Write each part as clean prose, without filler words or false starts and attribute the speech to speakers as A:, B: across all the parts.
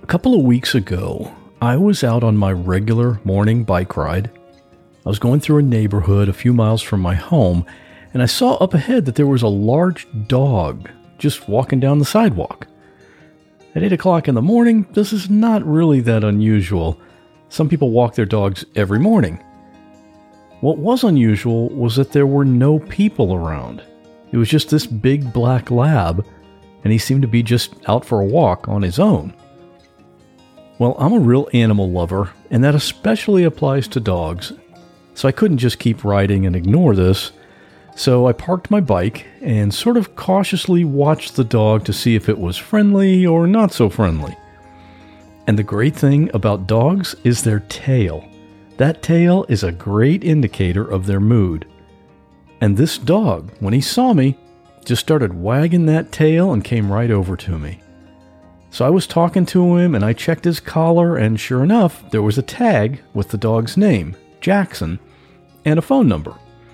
A: couple of weeks ago, I was out on my regular morning bike ride. I was going through a neighborhood a few miles from my home, and I saw up ahead that there was a large dog just walking down the sidewalk. At 8 o'clock in the morning, this is not really that unusual. Some people walk their dogs every morning. What was unusual was that there were no people around. It was just this big black lab, and he seemed to be just out for a walk on his own. Well, I'm a real animal lover, and that especially applies to dogs. So I couldn't just keep riding and ignore this. So I parked my bike and sort of cautiously watched the dog to see if it was friendly or not so friendly. And the great thing about dogs is their tail. That tail is a great indicator of their mood. And this dog, when he saw me, just started wagging that tail and came right over to me. So I was talking to him and I checked his collar, and sure enough, there was a tag with the dog's name, Jackson, and a phone number.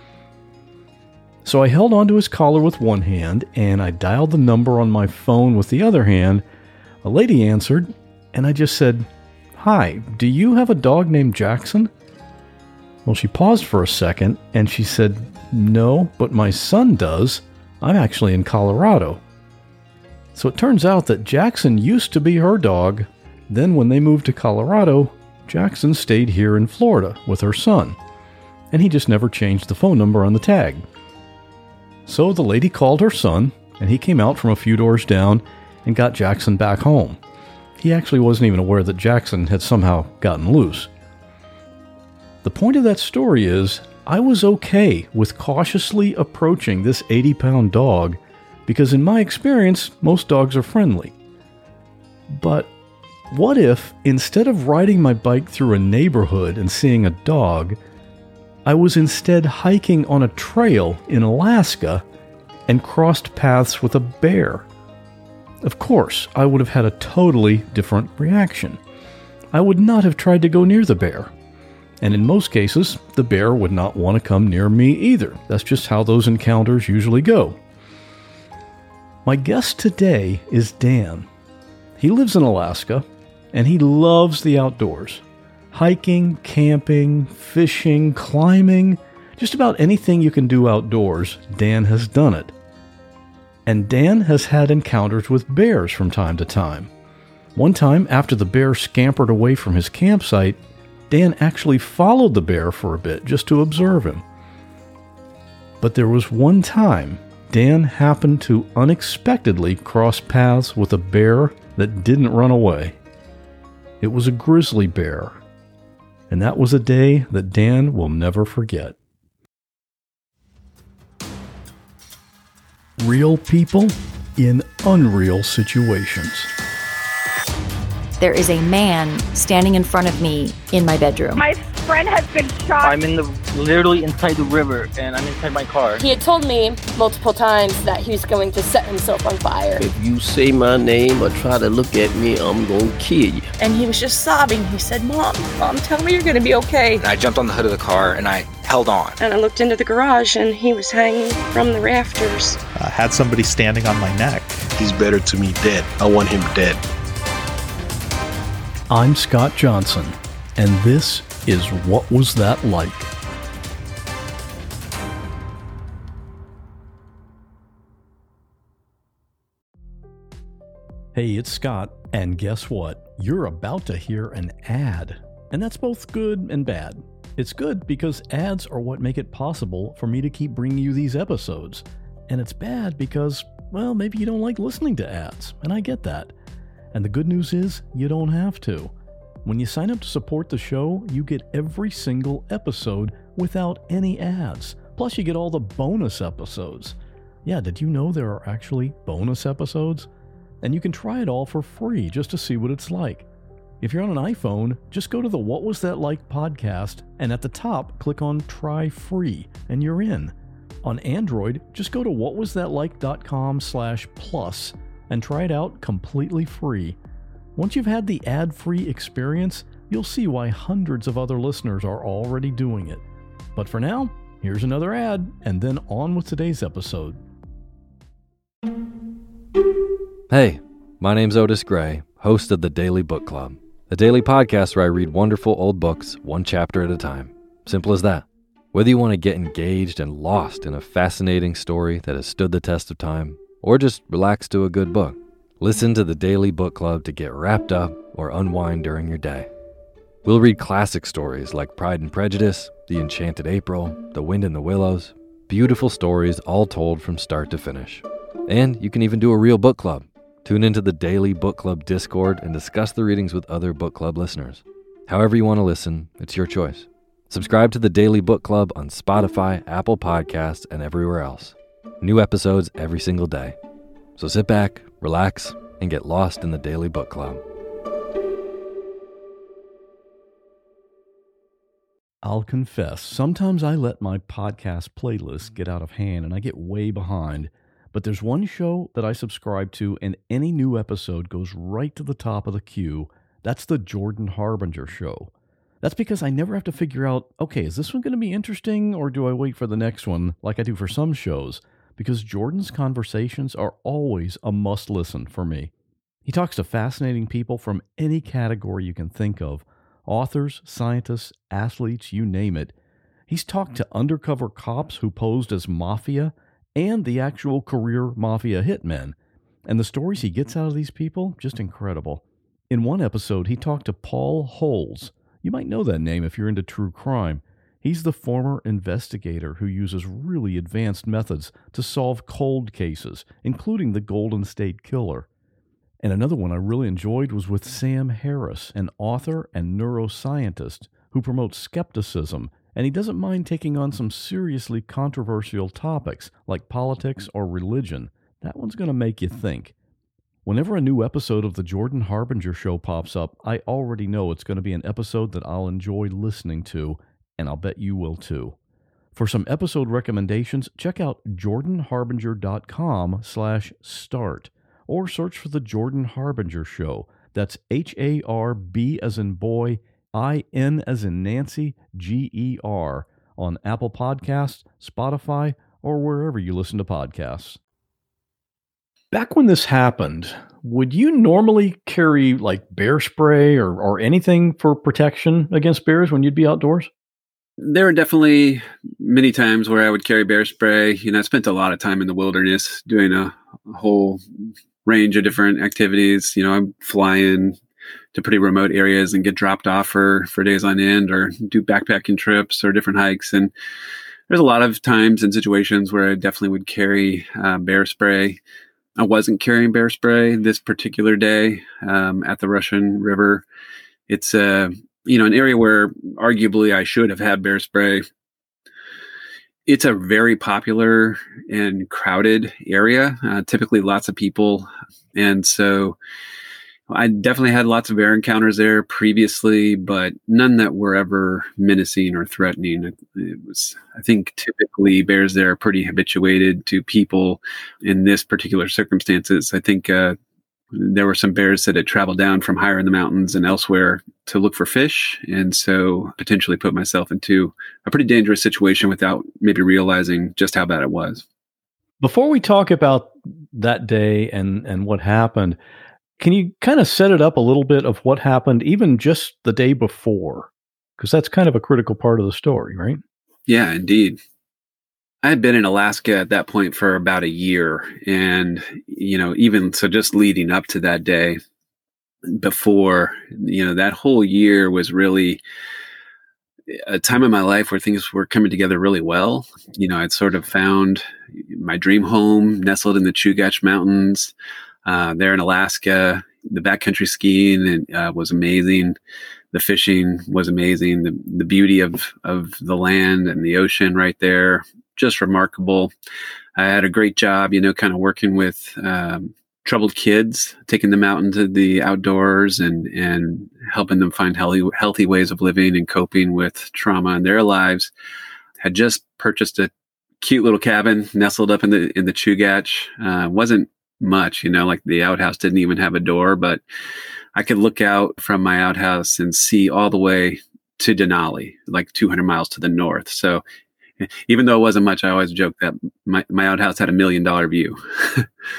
A: So I held onto his collar with one hand and I dialed the number on my phone with the other hand. A lady answered and I just said, "Hi, do you have a dog named Jackson?" Well, she paused for a second and she said, "No, but my son does. I'm actually in Colorado." So it turns out that Jackson used to be her dog. Then when they moved to Colorado, Jackson stayed here in Florida with her son. And he just never changed the phone number on the tag. So the lady called her son, and he came out from a few doors down and got Jackson back home. He actually wasn't even aware that Jackson had somehow gotten loose. The point of that story is, I was okay with cautiously approaching this 80-pound dog because in my experience, most dogs are friendly. But what if, instead of riding my bike through a neighborhood and seeing a dog, I was instead hiking on a trail in Alaska and crossed paths with a bear? Of course, I would have had a totally different reaction. I would not have tried to go near the bear. And in most cases, the bear would not want to come near me either. That's just how those encounters usually go. My guest today is Dan. He lives in Alaska, and he loves the outdoors. Hiking, camping, fishing, climbing, just about anything you can do outdoors, Dan has done it. And Dan has had encounters with bears from time to time. One time, after the bear scampered away from his campsite, Dan actually followed the bear for a bit just to observe him. But there was one time Dan happened to unexpectedly cross paths with a bear that didn't run away. It was a grizzly bear. And that was a day that Dan will never forget. Real people in unreal situations.
B: There is a man standing in front of me in my bedroom.
C: My friend has been shot.
D: I'm literally inside the river, and I'm inside my car.
E: He had told me multiple times that he was going to set himself on fire.
F: If you say my name or try to look at me, I'm going to kill you.
E: And he was just sobbing. He said, Mom, tell me you're going to be okay.
G: And I jumped on the hood of the car, and I held on.
E: And I looked into the garage, and he was hanging from the rafters.
H: I had somebody standing on my neck.
I: He's better to me dead. I want him dead.
A: I'm Scott Johnson, and this is What Was That Like? Hey, it's Scott, and guess what? You're about to hear an ad, and that's both good and bad. It's good because ads are what make it possible for me to keep bringing you these episodes, and it's bad because, well, maybe you don't like listening to ads, and I get that. And the good news is, you don't have to. When you sign up to support the show, you get every single episode without any ads. Plus, you get all the bonus episodes. Yeah, did you know there are actually bonus episodes? And you can try it all for free just to see what it's like. If you're on an iPhone, just go to the What Was That Like podcast, and at the top, click on Try Free, and you're in. On Android, just go to whatwasthatlike.com/plus and try it out completely free. Once you've had the ad-free experience, you'll see why hundreds of other listeners are already doing it. But for now, here's another ad, and then on with today's episode.
J: Hey, my name's Otis Gray, host of the Daily Book Club, a daily podcast where I read wonderful old books one chapter at a time. Simple as that. Whether you want to get engaged and lost in a fascinating story that has stood the test of time, or just relax to a good book, listen to the Daily Book Club to get wrapped up or unwind during your day. We'll read classic stories like Pride and Prejudice, The Enchanted April, The Wind in the Willows, beautiful stories all told from start to finish. And you can even do a real book club. Tune into the Daily Book Club Discord and discuss the readings with other book club listeners. However you want to listen, it's your choice. Subscribe to the Daily Book Club on Spotify, Apple Podcasts, and everywhere else. New episodes every single day. So sit back, relax, and get lost in the Daily Book Club.
A: I'll confess, sometimes I let my podcast playlist get out of hand and I get way behind. But there's one show that I subscribe to and any new episode goes right to the top of the queue. That's the Jordan Harbinger Show. That's because I never have to figure out, okay, is this one going to be interesting or do I wait for the next one like I do for some shows? Because Jordan's conversations are always a must listen for me. He talks to fascinating people from any category you can think of. Authors, scientists, athletes, you name it. He's talked to undercover cops who posed as mafia and the actual career mafia hitmen. And the stories he gets out of these people, just incredible. In one episode, he talked to Paul Holes. You might know that name if you're into true crime. He's the former investigator who uses really advanced methods to solve cold cases, including the Golden State Killer. And another one I really enjoyed was with Sam Harris, an author and neuroscientist who promotes skepticism, and he doesn't mind taking on some seriously controversial topics like politics or religion. That one's going to make you think. Whenever a new episode of the Jordan Harbinger Show pops up, I already know it's going to be an episode that I'll enjoy listening to, and I'll bet you will too. For some episode recommendations, check out jordanharbinger.com/start or search for the Jordan Harbinger Show. That's HARB as in boy, IN as in Nancy, GER on Apple Podcasts, Spotify, or wherever you listen to podcasts. Back when this happened, would you normally carry like bear spray or anything for protection against bears when you'd be outdoors?
K: There were definitely many times where I would carry bear spray. I spent a lot of time in the wilderness doing a whole range of different activities. I'd fly in to pretty remote areas and get dropped off for days on end or do backpacking trips or different hikes. And there's a lot of times and situations where I definitely would carry bear spray. I wasn't carrying bear spray this particular day at the Russian River. It's an area where arguably I should have had bear spray. It's a very popular and crowded area, typically lots of people. And so I definitely had lots of bear encounters there previously, but none that were ever menacing or threatening. I think typically bears there are pretty habituated to people in this particular circumstances. I think there were some bears that had traveled down from higher in the mountains and elsewhere to look for fish, and so potentially put myself into a pretty dangerous situation without maybe realizing just how bad it was.
A: Before we talk about that day and what happened, can you kind of set it up a little bit of what happened even just the day before? Because that's kind of a critical part of the story, right?
K: Yeah, indeed. I had been in Alaska at that point for about a year. And, even so just leading up to that day before, that whole year was really a time in my life where things were coming together really well. I'd sort of found my dream home nestled in the Chugach Mountains. There in Alaska. The backcountry skiing was amazing. The fishing was amazing. The beauty of the land and the ocean right there, just remarkable. I had a great job, kind of working with troubled kids, taking them out into the outdoors and helping them find healthy ways of living and coping with trauma in their lives. Had just purchased a cute little cabin nestled up in the Chugach. Wasn't much, like the outhouse didn't even have a door, but I could look out from my outhouse and see all the way to Denali, like 200 miles to the north. So even though it wasn't much, I always joke that my outhouse had $1 million view.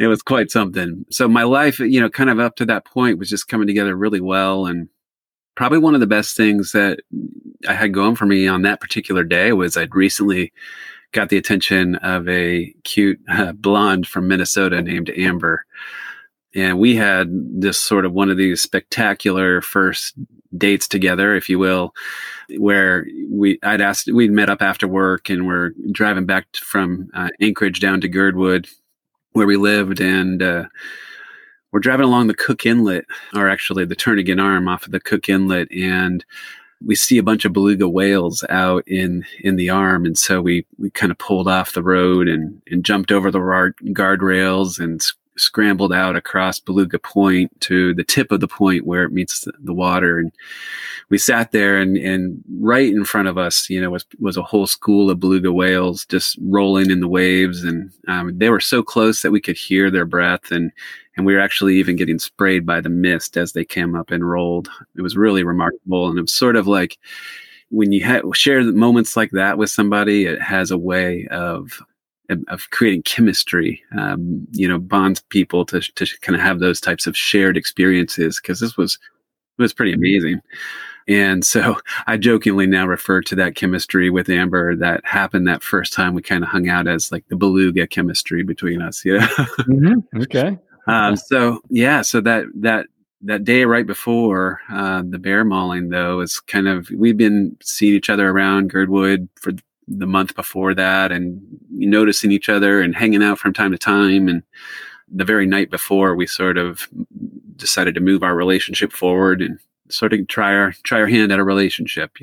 K: it was quite something. So my life, kind of up to that point was just coming together really well. And probably one of the best things that I had going for me on that particular day was I'd recently got the attention of a cute blonde from Minnesota named Amber. And we had this sort of one of these spectacular first dates together, if you will, where we'd met up after work and we're driving back from Anchorage down to Girdwood where we lived. And we're driving along the Cook Inlet, or actually the Turnagain Arm off of the Cook Inlet. And we see a bunch of beluga whales out in the arm. And so we kind of pulled off the road and jumped over the guardrails and scrambled out across Beluga Point to the tip of the point where it meets the water. And we sat there and right in front of us, was a whole school of beluga whales just rolling in the waves. And they were so close that we could hear their breath. And we were actually even getting sprayed by the mist as they came up and rolled. It was really remarkable. And it was sort of like when you share moments like that with somebody, it has a way of creating chemistry, bonds people to kind of have those types of shared experiences. Cause it was pretty amazing. And so I jokingly now refer to that chemistry with Amber that happened that first time we kind of hung out as like the beluga chemistry between us. Yeah.
A: Mm-hmm. Okay.
K: So that day right before the bear mauling, though, is kind of, we've been seeing each other around Girdwood for the month before that and noticing each other and hanging out from time to time. And the very night before, we sort of decided to move our relationship forward and sort of try our hand at a relationship.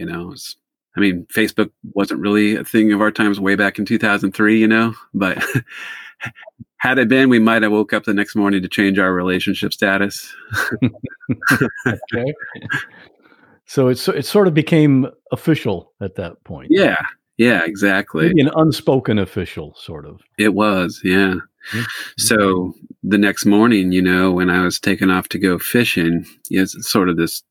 K: Facebook wasn't really a thing of our times way back in 2003, but had it been, we might have woke up the next morning to change our relationship status.
A: Okay. So it sort of became official at that point.
K: Yeah, exactly.
A: Maybe an unspoken official, sort of.
K: It was, yeah. Mm-hmm. So the next morning, when I was taking off to go fishing, it's sort of this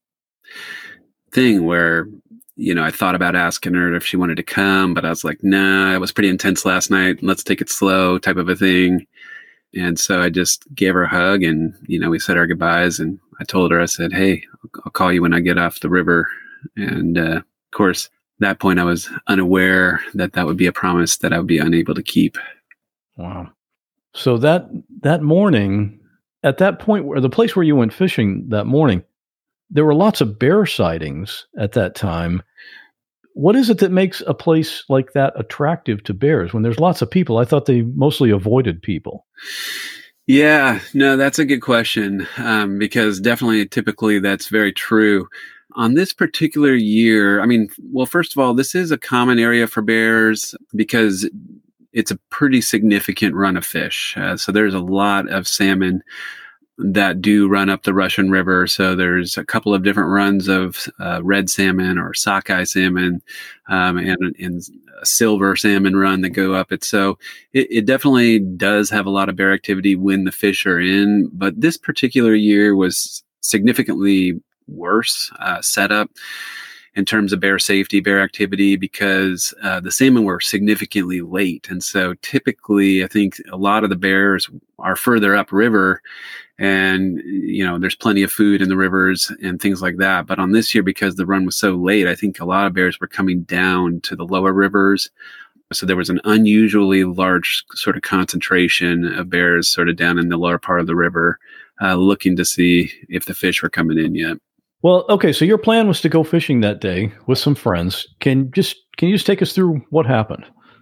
K: thing where, I thought about asking her if she wanted to come, but I was like, nah, it was pretty intense last night. Let's take it slow, type of a thing. And so I just gave her a hug and, we said our goodbyes. And I told her, I said, hey, I'll call you when I get off the river. And of course, that point I was unaware that would be a promise that I would be unable to keep.
A: Wow. So that morning, at that point, where the place where you went fishing that morning, there were lots of bear sightings at that time. What is it that makes a place like that attractive to bears when there's lots of people? I thought they mostly avoided people.
K: Yeah, no, that's a good question, because definitely, typically, that's very true. On this particular year, first of all, this is a common area for bears because it's a pretty significant run of fish. So there's a lot of salmon that do run up the Russian River. So there's a couple of different runs of red salmon or sockeye salmon and a silver salmon run that go up it. So it definitely does have a lot of bear activity when the fish are in. But this particular year was significantly worse setup in terms of bear safety, bear activity, because the salmon were significantly late. And so typically, I think a lot of the bears are further upriver and, there's plenty of food in the rivers and things like that. But on this year, because the run was so late, I think a lot of bears were coming down to the lower rivers. So there was an unusually large sort of concentration of bears sort of down in the lower part of the river, looking to see if the fish were coming in yet.
A: Well, okay, so your plan was to go fishing that day with some friends. Can you just take us through what happened?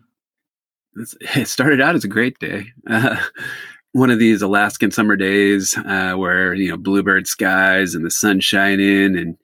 K: It started out as a great day. One of these Alaskan summer days where, bluebird skies and the sun shining and,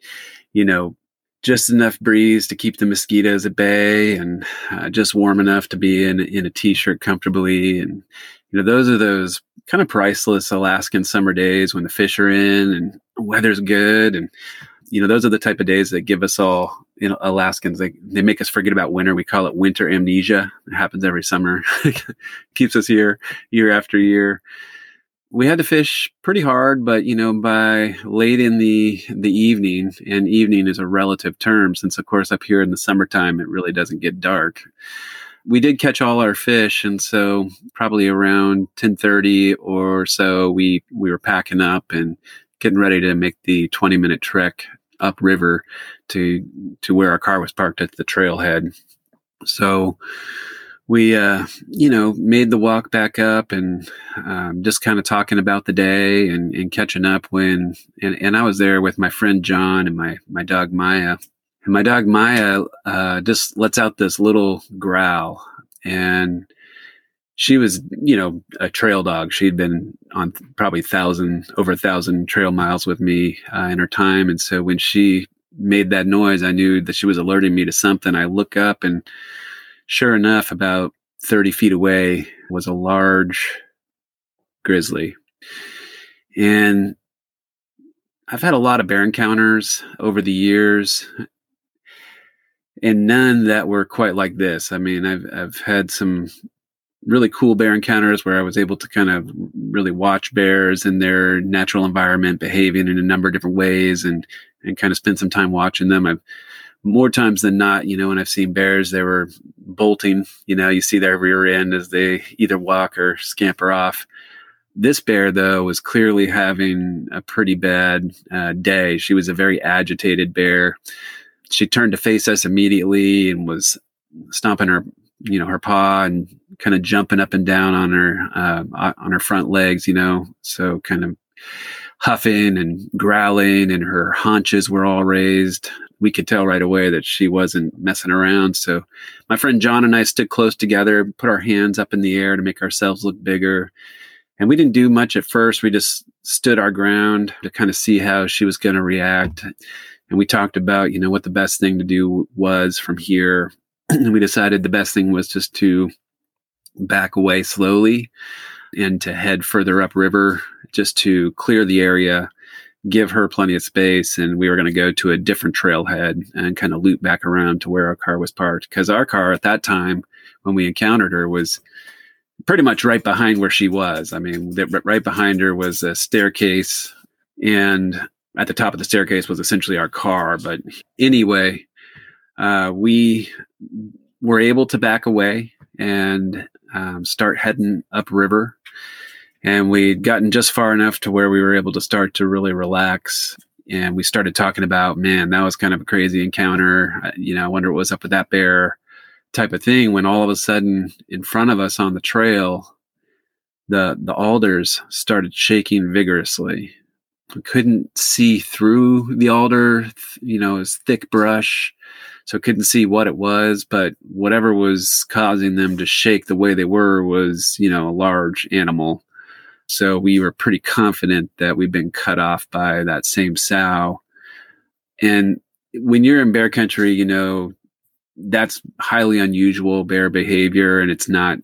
K: just enough breeze to keep the mosquitoes at bay and just warm enough to be in a t-shirt comfortably. And, those are those kind of priceless Alaskan summer days when the fish are in and weather's good. And, those are the type of days that give us all, Alaskans, they make us forget about winter. We call it winter amnesia. It happens every summer. Keeps us here year after year. We had to fish pretty hard, but, by late in the evening, and evening is a relative term since, of course, up here in the summertime, it really doesn't get dark. we did catch all our fish. And so probably around 10:30 or so, we were packing up and getting ready to make the 20-minute trek upriver to where our car was parked at the trailhead. So we, made the walk back up and just kind of talking about the day and catching up and I was there with my friend John and my dog Maya. And my dog Maya just lets out this little growl. And she was, a trail dog. She'd been on probably over 1,000 trail miles with me in her time. And so when she made that noise, I knew that she was alerting me to something. I look up and sure enough, about 30 feet away was a large grizzly. And I've had a lot of bear encounters over the years, and none that were quite like this. I mean, I've had some really cool bear encounters where I was able to kind of really watch bears in their natural environment, behaving in a number of different ways, and kind of spend some time watching them. I've more times than not, when I've seen bears, they were bolting. You see their rear end as they either walk or scamper off. This bear, though, was clearly having a pretty bad day. She was a very agitated bear. She turned to face us immediately and was stomping her paw and kind of jumping up and down on her front legs, so kind of huffing and growling, and her haunches were all raised. We could tell right away that she wasn't messing around. So my friend John and I stood close together, put our hands up in the air to make ourselves look bigger. And we didn't do much at first. We just stood our ground to kind of see how she was going to react. And we talked about, what the best thing to do was from here. And we decided the best thing was just to back away slowly and to head further upriver just to clear the area, give her plenty of space. And we were going to go to a different trailhead and kind of loop back around to where our car was parked. Because our car at that time, when we encountered her, was pretty much right behind where she was. I mean, right behind her was a staircase, and at the top of the staircase was essentially our car. But anyway, we were able to back away and start heading upriver. And we'd gotten just far enough to where we were able to start to really relax. And we started talking about, man, that was kind of a crazy encounter. I wonder what was up with that bear type of thing, when all of a sudden in front of us on the trail, the alders started shaking vigorously. We couldn't see through the alder, it was thick brush. So couldn't see what it was, but whatever was causing them to shake the way they were was, a large animal. So we were pretty confident that we'd been cut off by that same sow. And when you're in bear country, that's highly unusual bear behavior, and it's not,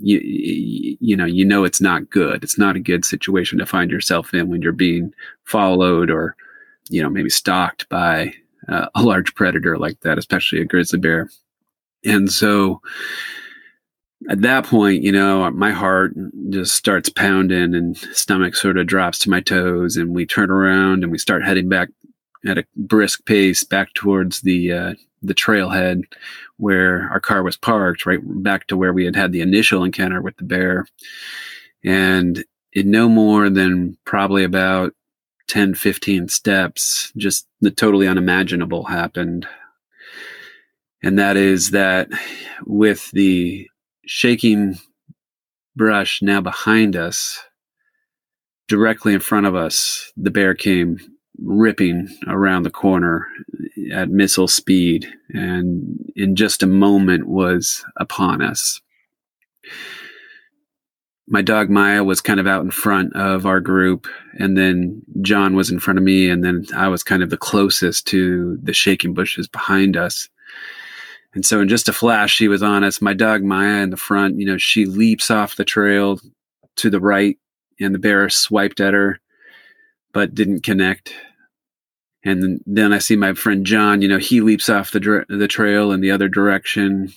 K: it's not good. It's not a good situation to find yourself in when you're being followed or, maybe stalked by a large predator like that, especially a grizzly bear. And so at that point, my heart just starts pounding and stomach sort of drops to my toes, and we turn around and we start heading back at a brisk pace back towards the trailhead where our car was parked, right back to where we had the initial encounter with the bear. And in no more than probably about 10, 15 steps, just the totally unimaginable happened. And that is that with the shaking brush now behind us, directly in front of us, the bear came ripping around the corner at missile speed, and in just a moment was upon us. My dog Maya was kind of out in front of our group, and then John was in front of me, and then I was kind of the closest to the shaking bushes behind us. And so in just a flash, she was on us. My dog Maya in the front, she leaps off the trail to the right, and the bear swiped at her, but didn't connect. And then I see my friend John, he leaps off the trail in the other direction.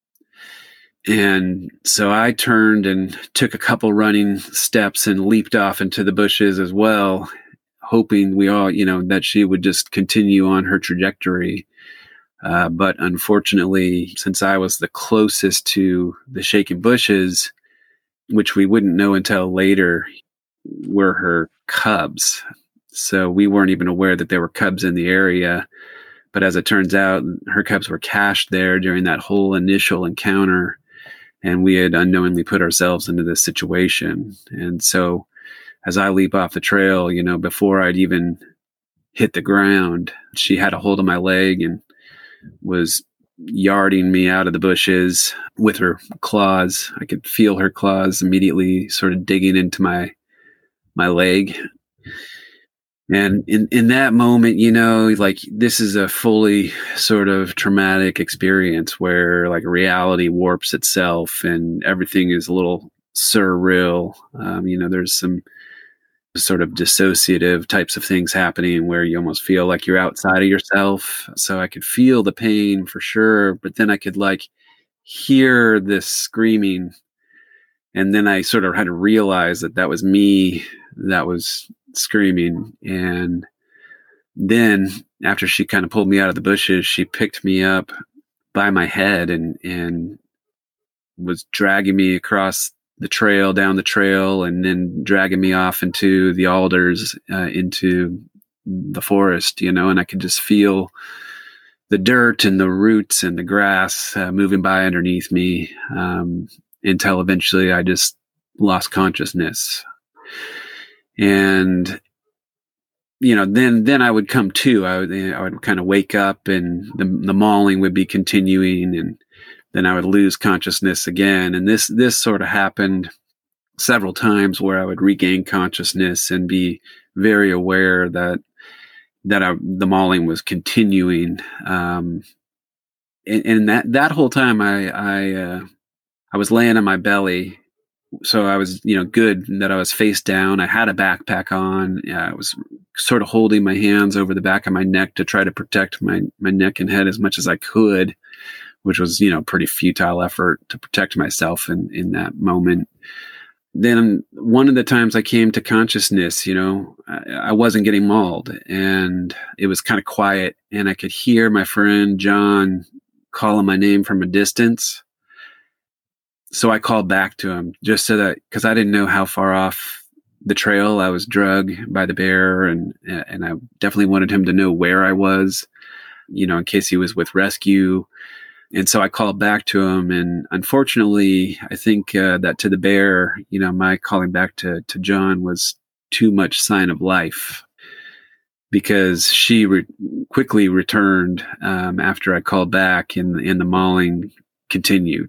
K: And so I turned and took a couple running steps and leaped off into the bushes as well, hoping we all, that she would just continue on her trajectory But unfortunately, since I was the closest to the shaken bushes, which we wouldn't know until later, were her cubs. So we weren't even aware that there were cubs in the area. But as it turns out, her cubs were cached there during that whole initial encounter. And we had unknowingly put ourselves into this situation. And so as I leap off the trail, before I'd even hit the ground, she had a hold of my leg and was yarding me out of the bushes with her claws. I could feel her claws immediately sort of digging into my leg. And in that moment, this is a fully sort of traumatic experience where like reality warps itself and everything is a little surreal. There's some sort of dissociative types of things happening where you almost feel like you're outside of yourself. So I could feel the pain for sure, but then I could like hear this screaming. And then I sort of had to realize that was me that was screaming. And then after she kind of pulled me out of the bushes, she picked me up by my head and was dragging me across the trail, down the trail, and then dragging me off into the alders, into the forest, and I could just feel the dirt and the roots and the grass moving by underneath me, until eventually I just lost consciousness. And, then I would come to, I would kind of wake up and the mauling would be continuing, and then I would lose consciousness again. And this sort of happened several times where I would regain consciousness and be very aware that the mauling was continuing. And that whole time I was laying on my belly. So I was, good that I was face down. I had a backpack on. I was sort of holding my hands over the back of my neck to try to protect my neck and head as much as I could, which was, pretty futile effort to protect myself in that moment. Then one of the times I came to consciousness, I wasn't getting mauled and it was kind of quiet, and I could hear my friend John calling my name from a distance. So I called back to him just so that, because I didn't know how far off the trail I was drugged by the bear, and I definitely wanted him to know where I was, in case he was with rescue. And so I called back to him, and unfortunately, I think that to the bear, my calling back to John was too much sign of life, because she quickly returned after I called back, and the mauling continued.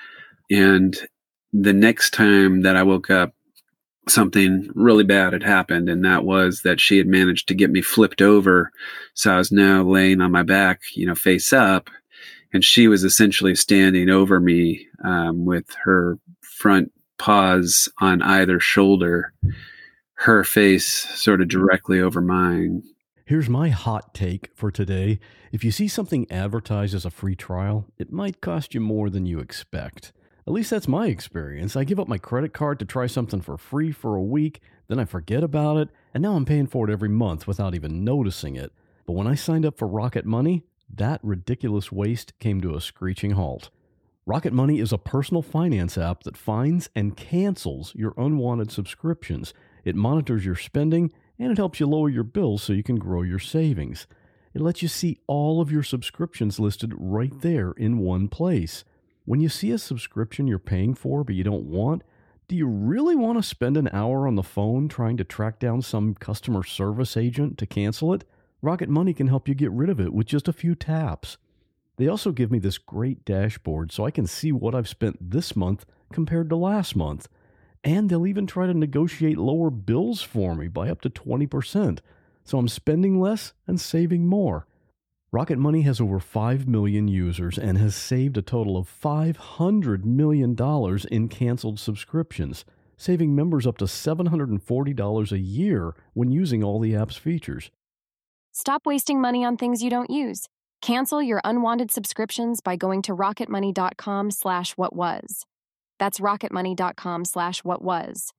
K: And the next time that I woke up, something really bad had happened, and that was that she had managed to get me flipped over. So I was now laying on my back, face up, and she was essentially standing over me with her front paws on either shoulder, her face sort of directly over mine.
A: Here's my hot take for today. If you see something advertised as a free trial, it might cost you more than you expect. At least that's my experience. I give up my credit card to try something for free for a week, then I forget about it, and now I'm paying for it every month without even noticing it. But when I signed up for Rocket Money, that ridiculous waste came to a screeching halt. Rocket Money is a personal finance app that finds and cancels your unwanted subscriptions. It monitors your spending, and it helps you lower your bills so you can grow your savings. It lets you see all of your subscriptions listed right there in one place. When you see a subscription you're paying for but you don't want, do you really want to spend an hour on the phone trying to track down some customer service agent to cancel it? Rocket Money can help you get rid of it with just a few taps. They also give me this great dashboard so I can see what I've spent this month compared to last month. And they'll even try to negotiate lower bills for me by up to 20%. So I'm spending less and saving more. Rocket Money has over 5 million users and has saved a total of $500 million in canceled subscriptions, saving members up to $740 a year when using all the app's features.
L: Stop wasting money on things you don't use. Cancel your unwanted subscriptions by going to rocketmoney.com/whatwas. That's rocketmoney.com/whatwas.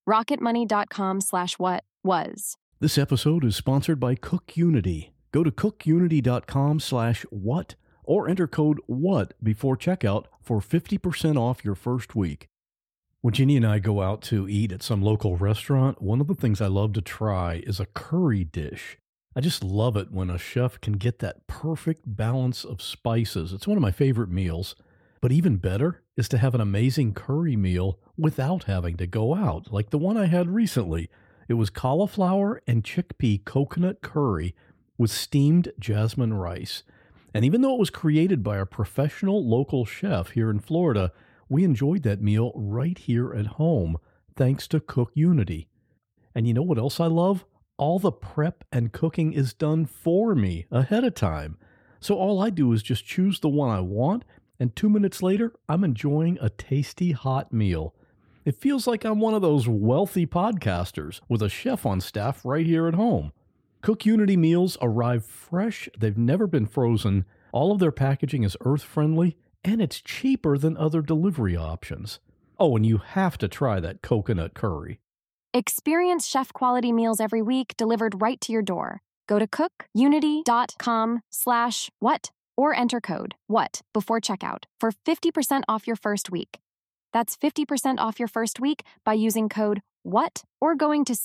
L: rocketmoney.com/whatwas.
A: This episode is sponsored by CookUnity. Go to cookunity.com/what or enter code WHAT before checkout for 50% off your first week. When Jeannie and I go out to eat at some local restaurant, one of the things I love to try is a curry dish. I just love it when a chef can get that perfect balance of spices. It's one of my favorite meals. But even better is to have an amazing curry meal without having to go out, like the one I had recently. It was cauliflower and chickpea coconut curry with steamed jasmine rice. And even though it was created by a professional local chef here in Florida, we enjoyed that meal right here at home, thanks to Cook Unity. And you know what else I love? All the prep and cooking is done for me ahead of time. So all I do is just choose the one I want, and 2 minutes later, I'm enjoying a tasty hot meal. It feels like I'm one of those wealthy podcasters with a chef on staff right here at home. Cook Unity meals arrive fresh, they've never been frozen, all of their packaging is earth-friendly, and it's cheaper than other delivery options. Oh, and you have to try that coconut curry.
L: Experience chef-quality meals every week delivered right to your door. Go to cookunity.com/what or enter code WHAT before checkout for 50% off your first week. That's 50% off your first week by using code WHAT or going to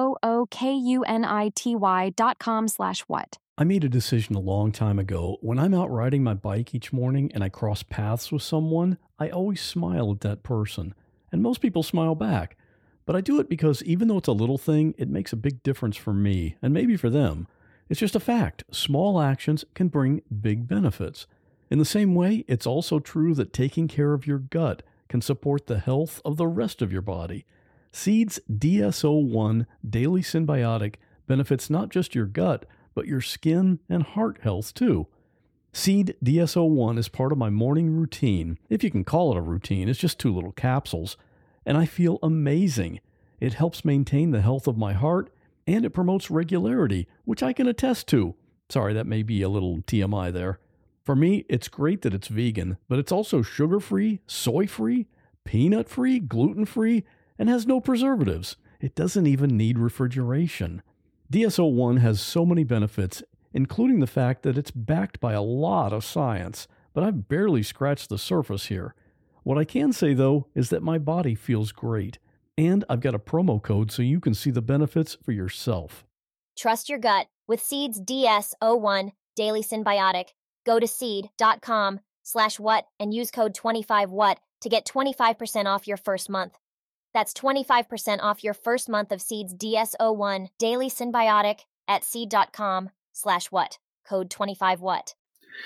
L: cookunity.com/what.
A: I made a decision a long time ago. When I'm out riding my bike each morning and I cross paths with someone, I always smile at that person. And most people smile back. But I do it because even though it's a little thing, it makes a big difference for me and maybe for them. It's just a fact. Small actions can bring big benefits. In the same way, it's also true that taking care of your gut can support the health of the rest of your body. Seed's DS-01 Daily Symbiotic benefits not just your gut, but your skin and heart health too. Seed DS-01 is part of my morning routine. If you can call it a routine, it's just 2 little capsules. And I feel amazing. It helps maintain the health of my heart, and it promotes regularity, which I can attest to. Sorry, that may be a little TMI there. For me, it's great that it's vegan, but it's also sugar-free, soy-free, peanut-free, gluten-free, and has no preservatives. It doesn't even need refrigeration. DS-01 has so many benefits, including the fact that it's backed by a lot of science, but I've barely scratched the surface here. What I can say, though, is that my body feels great. And I've got a promo code so you can see the benefits for yourself.
M: Trust your gut with Seed's DS-01 Daily Symbiotic. Go to seed.com/what and use code 25what to get 25% off your first month. That's 25% off your first month of Seed's DS-01 Daily Symbiotic at seed.com/what. Code 25what.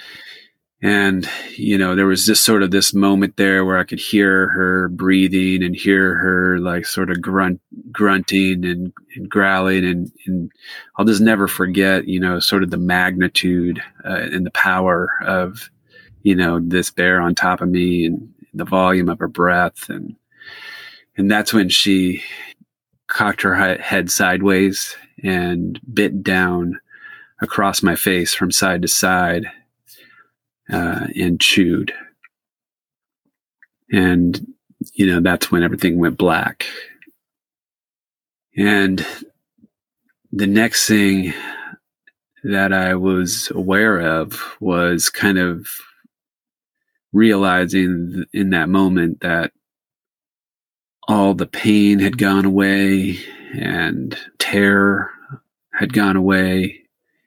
K: And, there was just sort of this moment there where I could hear her breathing and hear her like sort of grunting and growling. And I'll just never forget, sort of the magnitude and the power of, this bear on top of me and the volume of her breath. And that's when she cocked her head sideways and bit down across my face from side to side. And chewed. And, that's when everything went black. And the next thing that I was aware of was kind of realizing in that moment that all the pain had gone away and terror had gone away.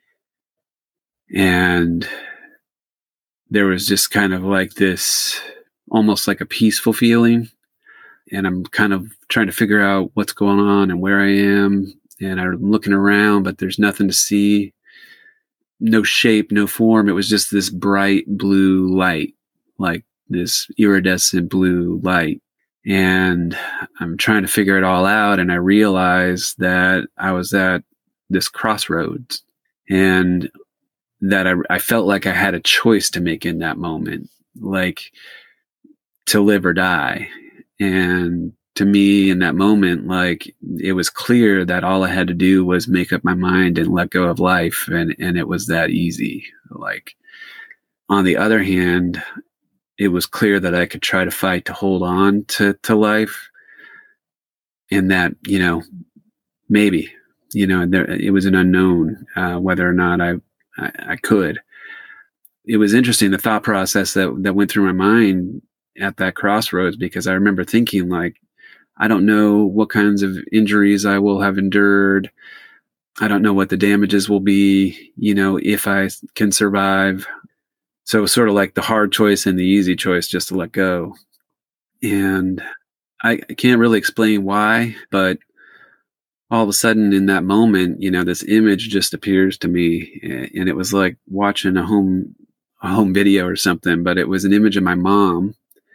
K: And there was just kind of like this, almost like a peaceful feeling. And I'm kind of trying to figure out what's going on and where I am. And I'm looking around, but there's nothing to see. No shape, no form. It was just this bright blue light, like this iridescent blue light. And I'm trying to figure it all out. And I realized that I was at this crossroads. And that I felt like I had a choice to make in that moment, like to live or die. And to me in that moment, like it was clear that all I had to do was make up my mind and let go of life. And it was that easy. Like on the other hand, it was clear that I could try to fight to hold on to life. And that, maybe, it was an unknown, whether or not I could. it was interesting, the thought process that went through my mind at that crossroads, because I remember thinking, like, I don't know what kinds of injuries I will have endured. I don't know what the damages will be, if I can survive. So it was sort of like the hard choice and the easy choice, just to let go. And I can't really explain why, but all of a sudden in that moment, this image just appears to me, and it was like watching a home video or something, but it was an image of my mom.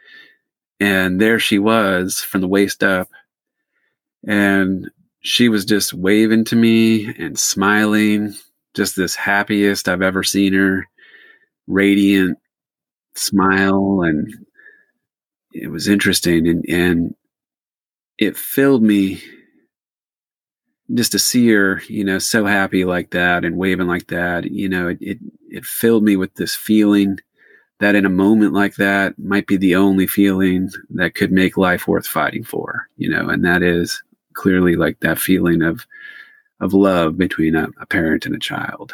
K: And there she was from the waist up, and she was just waving to me and smiling, just this happiest I've ever seen her, radiant smile. And it was interesting. And it filled me just to see her, so happy like that and waving like that. It filled me with this feeling that in a moment like that might be the only feeling that could make life worth fighting for, and that is clearly like that feeling of love between a parent and a child.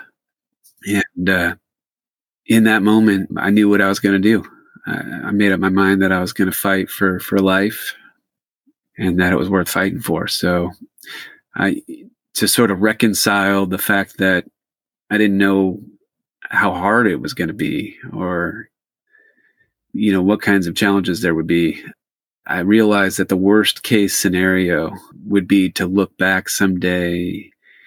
K: And in that moment, I knew what I was going to do. I made up my mind that I was going to fight for life, and that it was worth fighting for. So to sort of reconcile the fact that I didn't know how hard it was going to be, or what kinds of challenges there would be, I realized that the worst case scenario would be to look back someday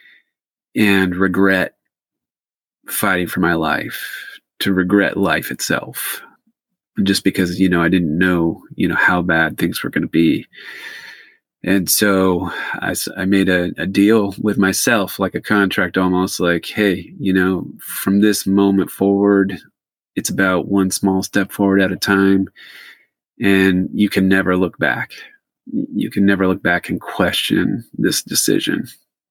K: and regret fighting for my life, to regret life itself, just because, I didn't know, how bad things were going to be. And so I made a deal with myself, like a contract almost, like, hey, from this moment forward, it's about one small step forward at a time. And you can never look back. You can never look back and question this decision.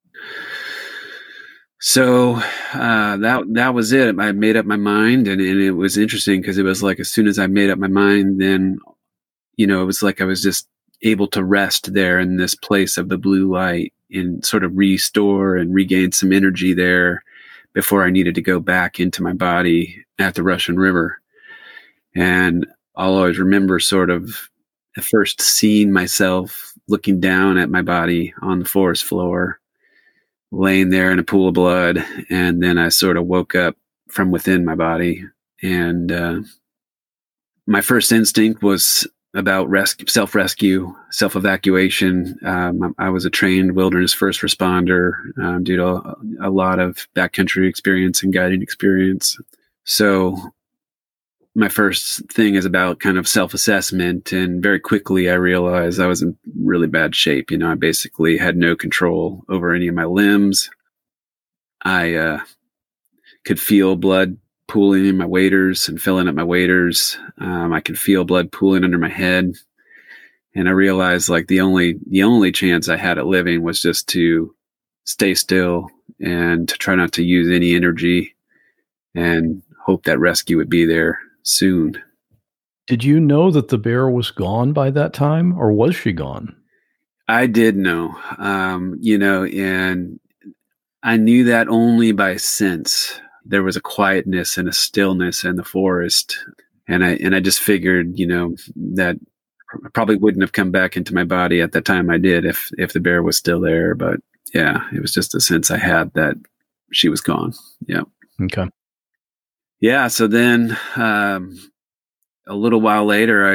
K: So that was it. I made up my mind, and it was interesting because it was like as soon as I made up my mind, then, it was like I was just able to rest there in this place of the blue light and sort of restore and regain some energy there before I needed to go back into my body at the Russian River. And I'll always remember sort of at first seeing myself looking down at my body on the forest floor, laying there in a pool of blood. And then I sort of woke up from within my body. And my first instinct was about self-rescue, self-evacuation. I was a trained wilderness first responder due to a lot of backcountry experience and guiding experience. So my first thing is about kind of self-assessment, and very quickly I realized I was in really bad shape. I basically had no control over any of my limbs. I could feel blood pooling in my waders and filling up my waders. I could feel blood pooling under my head. And I realized like the only chance I had at living was just to stay still and to try not to use any energy and hope that rescue would be there soon.
A: Did you know that the bear was gone by that time, or was she gone?
K: I did know, and I knew that only by sense. There was a quietness and a stillness in the forest. And I just figured, that I probably wouldn't have come back into my body at the time I did if the bear was still there. But yeah, it was just a sense I had that she was gone. Yeah.
A: Okay.
K: Yeah. So then, a little while later,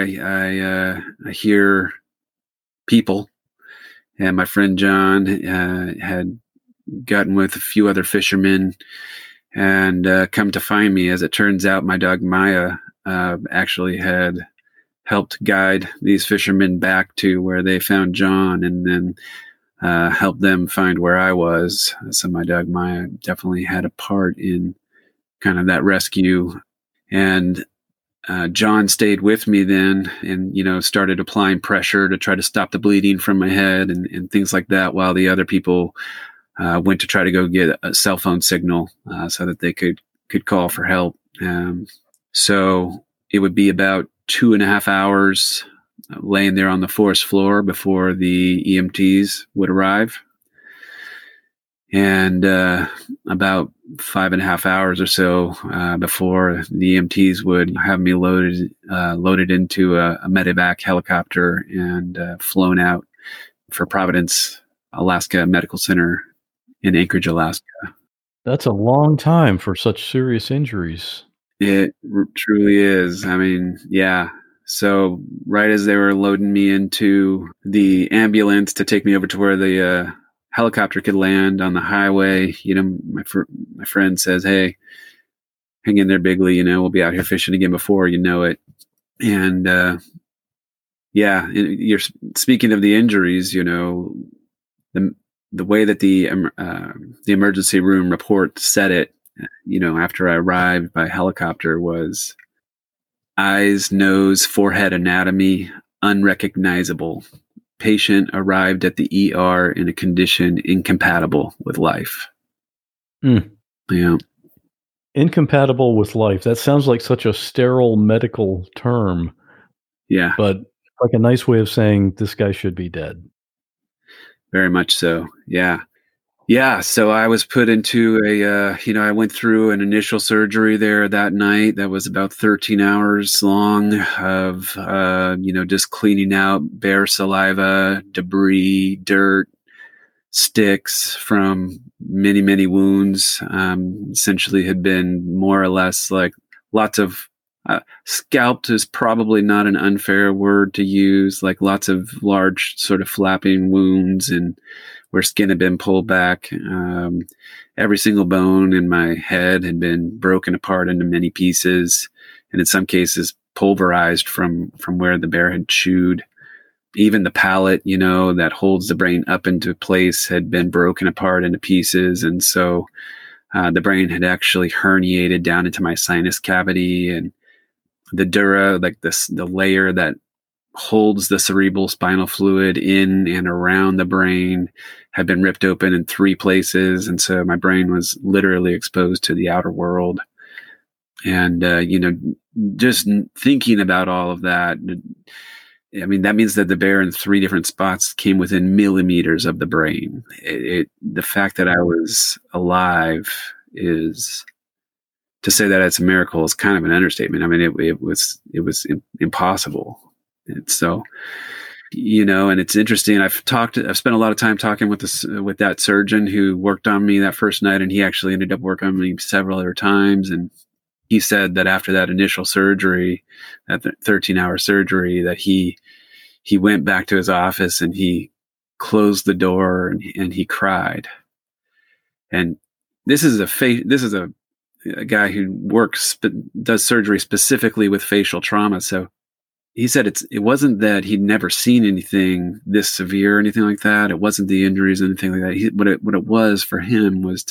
K: I hear people, and my friend John had gotten with a few other fishermen and come to find me. As it turns out, my dog Maya actually had helped guide these fishermen back to where they found John, and then helped them find where I was. So my dog Maya definitely had a part in kind of that rescue. And John stayed with me then and, started applying pressure to try to stop the bleeding from my head and things like that, while the other people went to try to go get a cell phone signal so that they could call for help. So it would be about 2.5 hours laying there on the forest floor before the EMTs would arrive. And about 5.5 hours or so before the EMTs would have me loaded into a medevac helicopter and flown out for Providence, Alaska Medical Center in Anchorage, Alaska.
A: That's a long time for such serious injuries.
K: It truly is. I mean, yeah. So right as they were loading me into the ambulance to take me over to where the helicopter could land on the highway, my friend says, "Hey, hang in there, Bigley. We'll be out here fishing again before you know it." And you're speaking of the injuries. The way that the emergency room report said it, after I arrived by helicopter, was eyes, nose, forehead anatomy unrecognizable. Patient arrived at the ER in a condition incompatible with life. Yeah.
A: Incompatible with life. That sounds like such a sterile medical term.
K: Yeah.
A: But like a nice way of saying this guy should be dead.
K: Very much so. Yeah. Yeah. So I was put into I went through an initial surgery there that night that was about 13 hours long of, just cleaning out bear saliva, debris, dirt, sticks from many, many wounds. Essentially had been more or less like lots of scalped is probably not an unfair word to use, like lots of large sort of flapping wounds and where skin had been pulled back. Every single bone in my head had been broken apart into many pieces, and in some cases pulverized from where the bear had chewed. Even the palate, that holds the brain up into place had been broken apart into pieces. And so the brain had actually herniated down into my sinus cavity, and the dura, like the layer that holds the cerebral spinal fluid in and around the brain, had been ripped open in 3 places. And so my brain was literally exposed to the outer world. And, just thinking about all of that, I mean, that means that the bear in 3 different spots came within millimeters of the brain. The fact that I was alive is, to say that it's a miracle is kind of an understatement. I mean, it was impossible. And so, and it's interesting. I've spent a lot of time talking with that surgeon who worked on me that first night, and he actually ended up working on me several other times. And he said that after that initial surgery, that 13-hour surgery, that he went back to his office and he closed the door and he cried. And this is a guy who does surgery specifically with facial trauma. So he said it wasn't that he'd never seen anything this severe or anything like that. It wasn't the injuries or anything like that. What it was for him was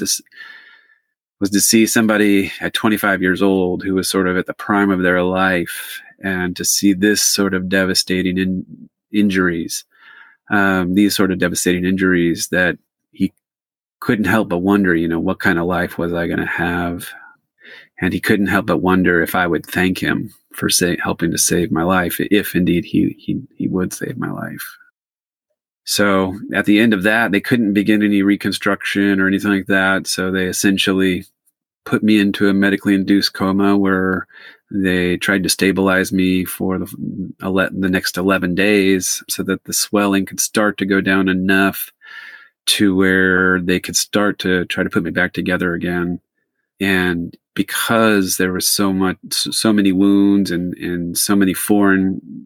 K: to see somebody at 25 years old who was sort of at the prime of their life, and to see this sort of devastating injuries, these sort of devastating injuries, that he couldn't help but wonder, what kind of life was I going to have? And he couldn't help but wonder if I would thank him for helping to save my life, if indeed he would save my life. So at the end of that, they couldn't begin any reconstruction or anything like that. So they essentially put me into a medically induced coma, where they tried to stabilize me for the next 11 days so that the swelling could start to go down enough to where they could start to try to put me back together again. And because there was so many wounds and so many foreign,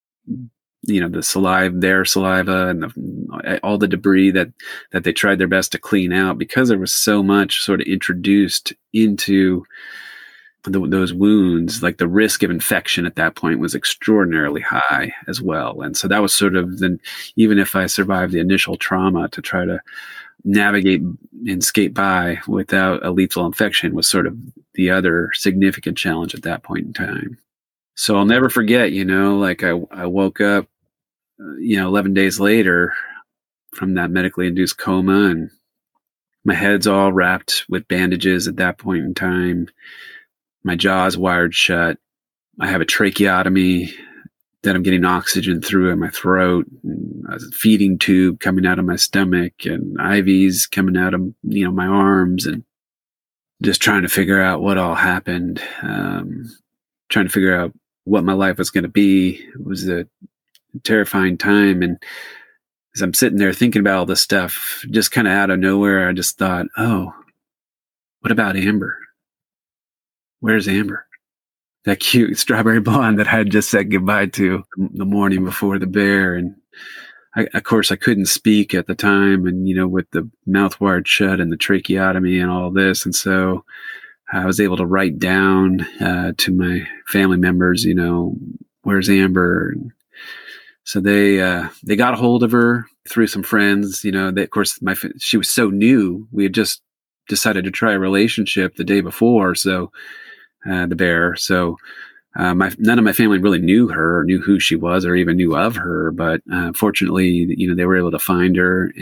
K: their saliva and all the debris that they tried their best to clean out, because there was so much sort of introduced into those wounds, like the risk of infection at that point was extraordinarily high as well. And so that was sort of even if I survived the initial trauma, to try to navigate and skate by without a lethal infection was sort of the other significant challenge at that point in time. So I'll never forget, I woke up, 11 days later from that medically induced coma, and my head's all wrapped with bandages at that point in time. My jaw's wired shut. I have a tracheotomy that I'm getting oxygen through in my throat, and a feeding tube coming out of my stomach, and IVs coming out of, my arms, and just trying to figure out what all happened. Trying to figure out what my life was going to be. It was a terrifying time. And as I'm sitting there thinking about all this stuff, just kind of out of nowhere, I just thought, oh, what about Amber? Where's Amber? That cute strawberry blonde that I had just said goodbye to the morning before the bear. And of course, I couldn't speak at the time, and, with the mouth wired shut and the tracheotomy and all this. And so I was able to write down to my family members, where's Amber? And so they got a hold of her through some friends. Of course, she was so new. We had just decided to try a relationship the day before. So the bear. So none of my family really knew her or knew who she was or even knew of her. But fortunately, they were able to find her.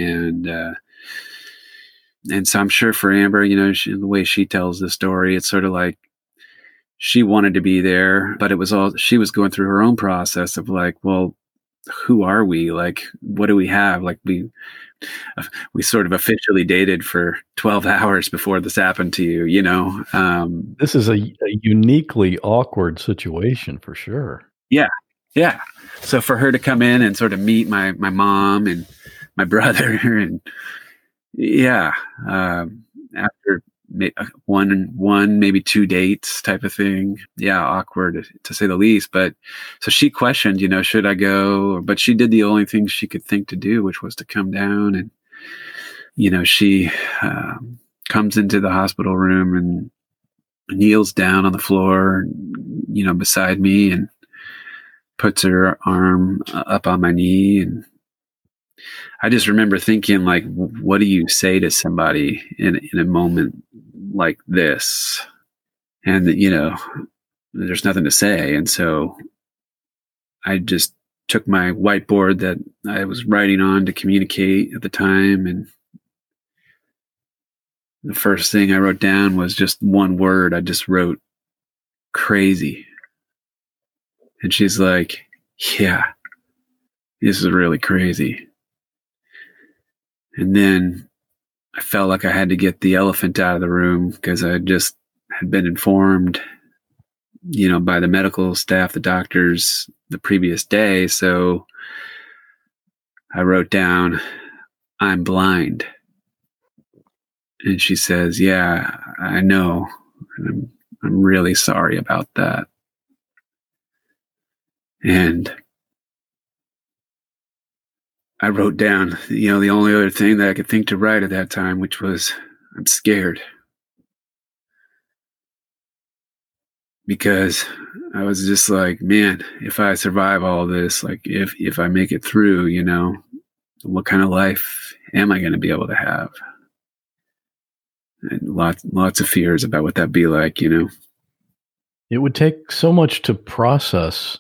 K: And so I'm sure for Amber, the way she tells the story, it's sort of like she wanted to be there, but it was all, she was going through her own process of like, well, who are we? Like, what do we have? Like we sort of officially dated for 12 hours before this happened to you,
A: This is a uniquely awkward situation for sure.
K: Yeah. Yeah. So for her to come in and sort of meet my mom and my brother and after one, maybe 2 dates type of thing. Yeah. Awkward to say the least. But so she questioned, should I go? But she did the only thing she could think to do, which was to come down. And, she comes into the hospital room and kneels down on the floor, beside me, and puts her arm up on my knee. And I just remember thinking, like, what do you say to somebody in a moment like this? And, there's nothing to say. And so I just took my whiteboard that I was writing on to communicate at the time. And the first thing I wrote down was just one word. I just wrote crazy. And she's like, yeah, this is really crazy. And then I felt like I had to get the elephant out of the room because I just had been informed, by the medical staff, the doctors, the previous day. So I wrote down, I'm blind. And she says, yeah, I know. And I'm really sorry about that. And I wrote down, the only other thing that I could think to write at that time, which was, I'm scared. Because I was just like, man, if I survive all this, like if I make it through, what kind of life am I going to be able to have? And lots of fears about what that'd be like,
A: It would take so much to process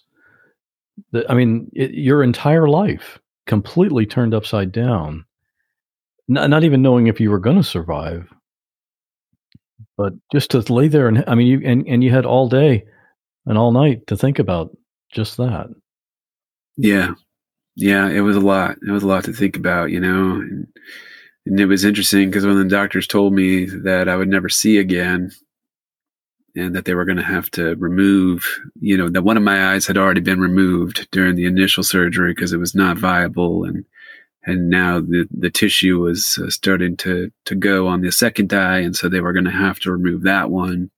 A: your entire life completely turned upside down, not even knowing if you were going to survive, but just to lay there and you had all day and all night to think about just that.
K: Yeah, it was a lot. It was a lot to think about, and it was interesting because when the doctors told me that I would never see again, and that they were going to have to remove, that one of my eyes had already been removed during the initial surgery because it was not viable. And now the tissue was starting to go on the second eye. And so they were going to have to remove that one.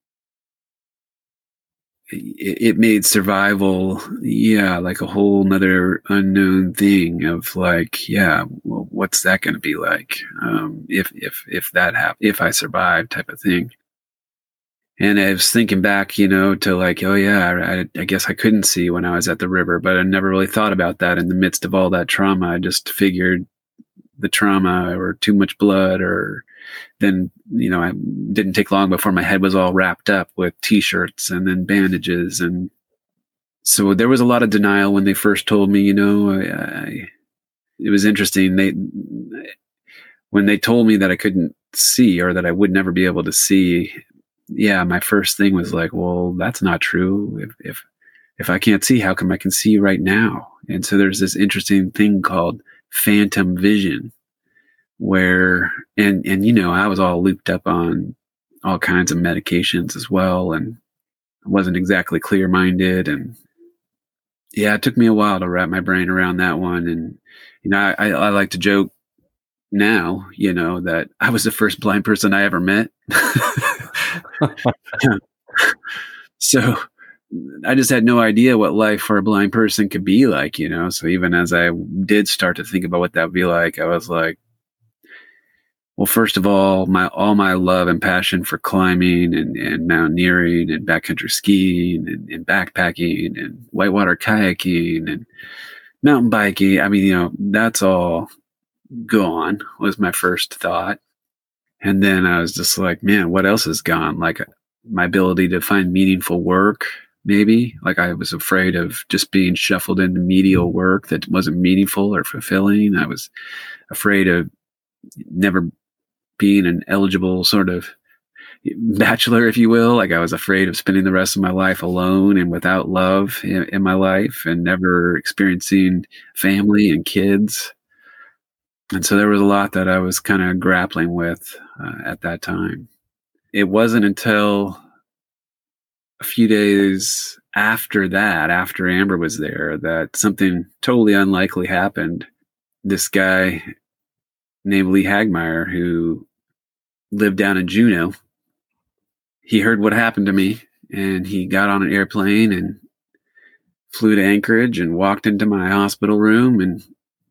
K: It made survival, like a whole nother unknown thing of like, well, what's that going to be like? If that happened, if I survived type of thing. And I was thinking back, to like, oh yeah, I guess I couldn't see when I was at the river, but I never really thought about that in the midst of all that trauma. I just figured the trauma or too much blood, or then, I didn't take long before my head was all wrapped up with t-shirts and then bandages. And so there was a lot of denial when they first told me, it was interesting. When they told me that I couldn't see or that I would never be able to see, my first thing was like, well, that's not true. If if I can't see, how come I can see right now? And so there's this interesting thing called phantom vision where, and I was all looped up on all kinds of medications as well. And I wasn't exactly clear-minded. And yeah, it took me a while to wrap my brain around that one. And, I like to joke now, that I was the first blind person I ever met. So I just had no idea what life for a blind person could be like, so even as I did start to think about what that would be like, I was like, well, first of all, my love and passion for climbing and mountaineering and backcountry skiing and backpacking and whitewater kayaking and mountain biking. I mean, that's all gone was my first thought. And then I was just like, man, what else is gone? Like my ability to find meaningful work, maybe. Like I was afraid of just being shuffled into medial work that wasn't meaningful or fulfilling. I was afraid of never being an eligible sort of bachelor, if you will. Like I was afraid of spending the rest of my life alone and without love in my life and never experiencing family and kids. And so there was a lot that I was kind of grappling with at that time. It wasn't until a few days after that, after Amber was there, that something totally unlikely happened. This guy named Lee Hagmeyer, who lived down in Juneau, he heard what happened to me, and he got on an airplane and flew to Anchorage and walked into my hospital room, and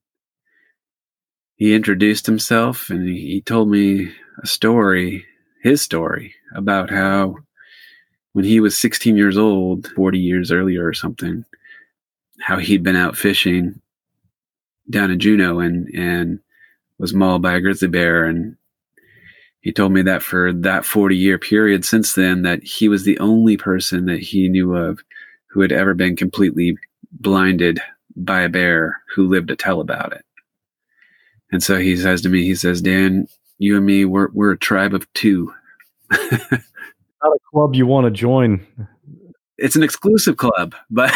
K: he introduced himself, and he told me a story, his story, about how when he was 16 years old, 40 years earlier or something, how he'd been out fishing down in Juneau and was mauled by a grizzly bear. And he told me that for that 40-year period since then, that he was the only person that he knew of who had ever been completely blinded by a bear who lived to tell about it. And so he says to me, he says, Dan, you and me, we're a tribe of two.
A: Not a club you want to join.
K: It's an exclusive club, but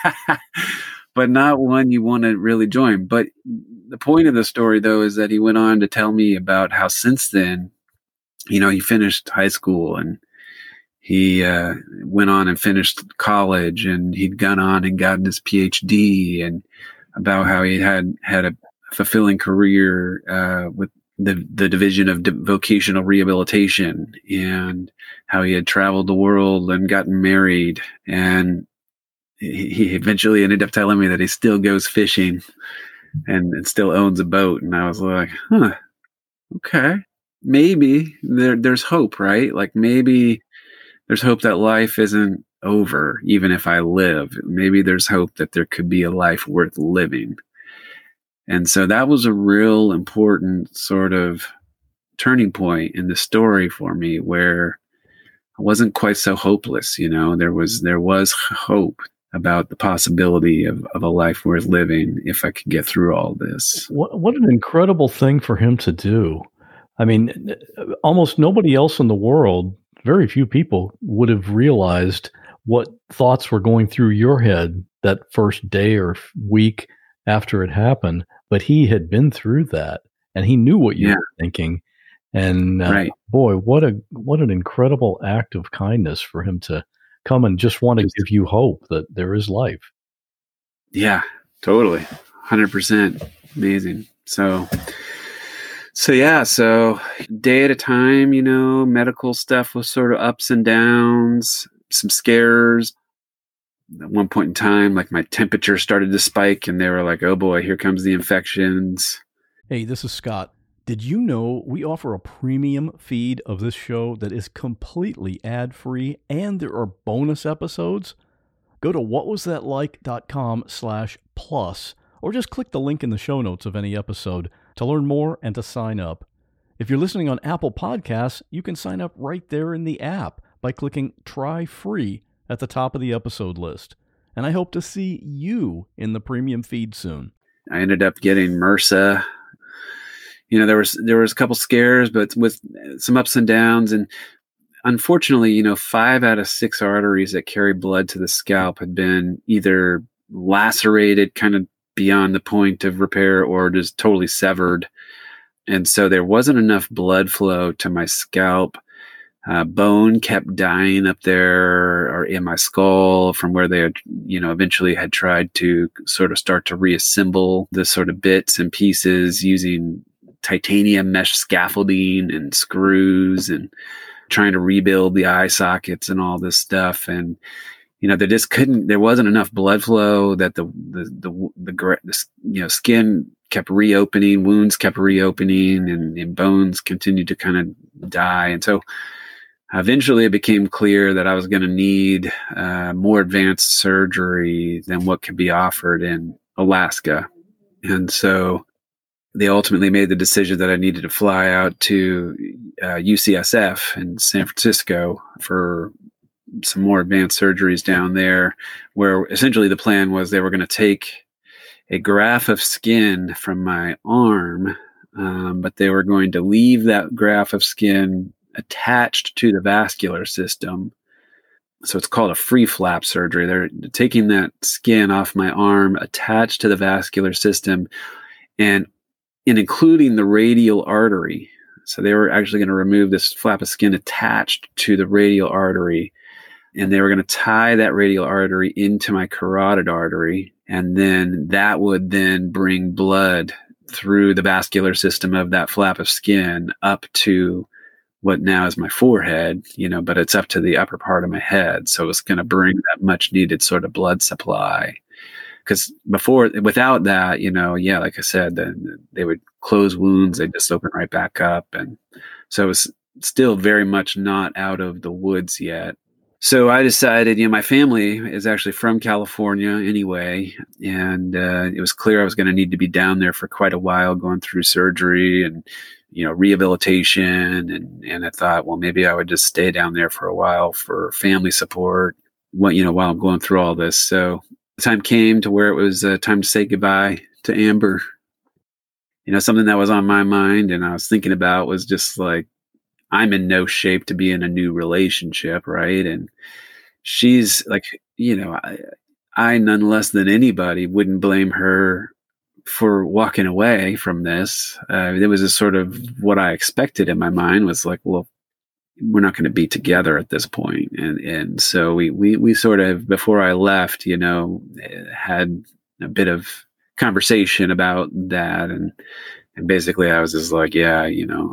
K: but not one you want to really join. But the point of the story, though, is that he went on to tell me about how since then, he finished high school and he went on and finished college, and he'd gone on and gotten his PhD, and about how he had a fulfilling career with the division of vocational rehabilitation, and how he had traveled the world and gotten married. And he eventually ended up telling me that he still goes fishing and still owns a boat. And I was like, okay, maybe there's hope, right? Like maybe there's hope that life isn't over, even if I live. Maybe there's hope that there could be a life worth living. And so that was a real important sort of turning point in the story for me, where I wasn't quite so hopeless. There was hope about the possibility of a life worth living if I could get through all this.
A: What an incredible thing for him to do. I mean, almost nobody else in the world, very few people would have realized what thoughts were going through your head that first day or week after it happened. But he had been through that, and he knew what you were thinking. And
K: right.
A: Boy, what an incredible act of kindness for him to come and just want to give you hope that there is life.
K: Yeah, totally. 100%. Amazing. So day at a time, medical stuff was sort of ups and downs, some scares. At one point in time, like my temperature started to spike, and they were like, oh boy, here comes the infections.
A: Hey, this is Scott. Did you know we offer a premium feed of this show that is completely ad-free, and there are bonus episodes? Go to whatwasthatlike.com/plus, or just click the link in the show notes of any episode to learn more and to sign up. If you're listening on Apple Podcasts, you can sign up right there in the app by clicking Try Free at the top of the episode list. And I hope to see you in the premium feed soon.
K: I ended up getting MRSA. There was a couple scares, but with some ups and downs. And unfortunately, 5 out of 6 arteries that carry blood to the scalp had been either lacerated kind of beyond the point of repair or just totally severed. And so there wasn't enough blood flow to my scalp. Bone kept dying up there or in my skull from where they had, eventually had tried to sort of start to reassemble the sort of bits and pieces using titanium mesh scaffolding and screws and trying to rebuild the eye sockets and all this stuff. And, there wasn't enough blood flow, that the skin kept reopening, wounds kept reopening, and bones continued to kind of die. And so eventually it became clear that I was going to need more advanced surgery than what could be offered in Alaska. And so they ultimately made the decision that I needed to fly out to UCSF in San Francisco for some more advanced surgeries down there, where essentially the plan was they were going to take a graft of skin from my arm, but they were going to leave that graft of skin attached to the vascular system. So it's called a free flap surgery. They're taking that skin off my arm, attached to the vascular system, and including the radial artery. So they were actually going to remove this flap of skin attached to the radial artery, and they were going to tie that radial artery into my carotid artery, and then that would then bring blood through the vascular system of that flap of skin up to what now is my forehead, but it's up to the upper part of my head. So it's going to bring that much needed sort of blood supply. Because without that, like I said, then they would close wounds, they just open right back up. And so it was still very much not out of the woods yet. So I decided, my family is actually from California anyway, and it was clear I was going to need to be down there for quite a while going through surgery and, rehabilitation. And I thought, well, maybe I would just stay down there for a while for family support, while I'm going through all this. So the time came to where it was time to say goodbye to Amber. Something that was on my mind and I was thinking about was just like, I'm in no shape to be in a new relationship, right? And she's like, I none less than anybody wouldn't blame her for walking away from this. It was a sort of what I expected in my mind was like, well, we're not going to be together at this point. And so we sort of, before I left, had a bit of conversation about that. And basically I was just like, yeah,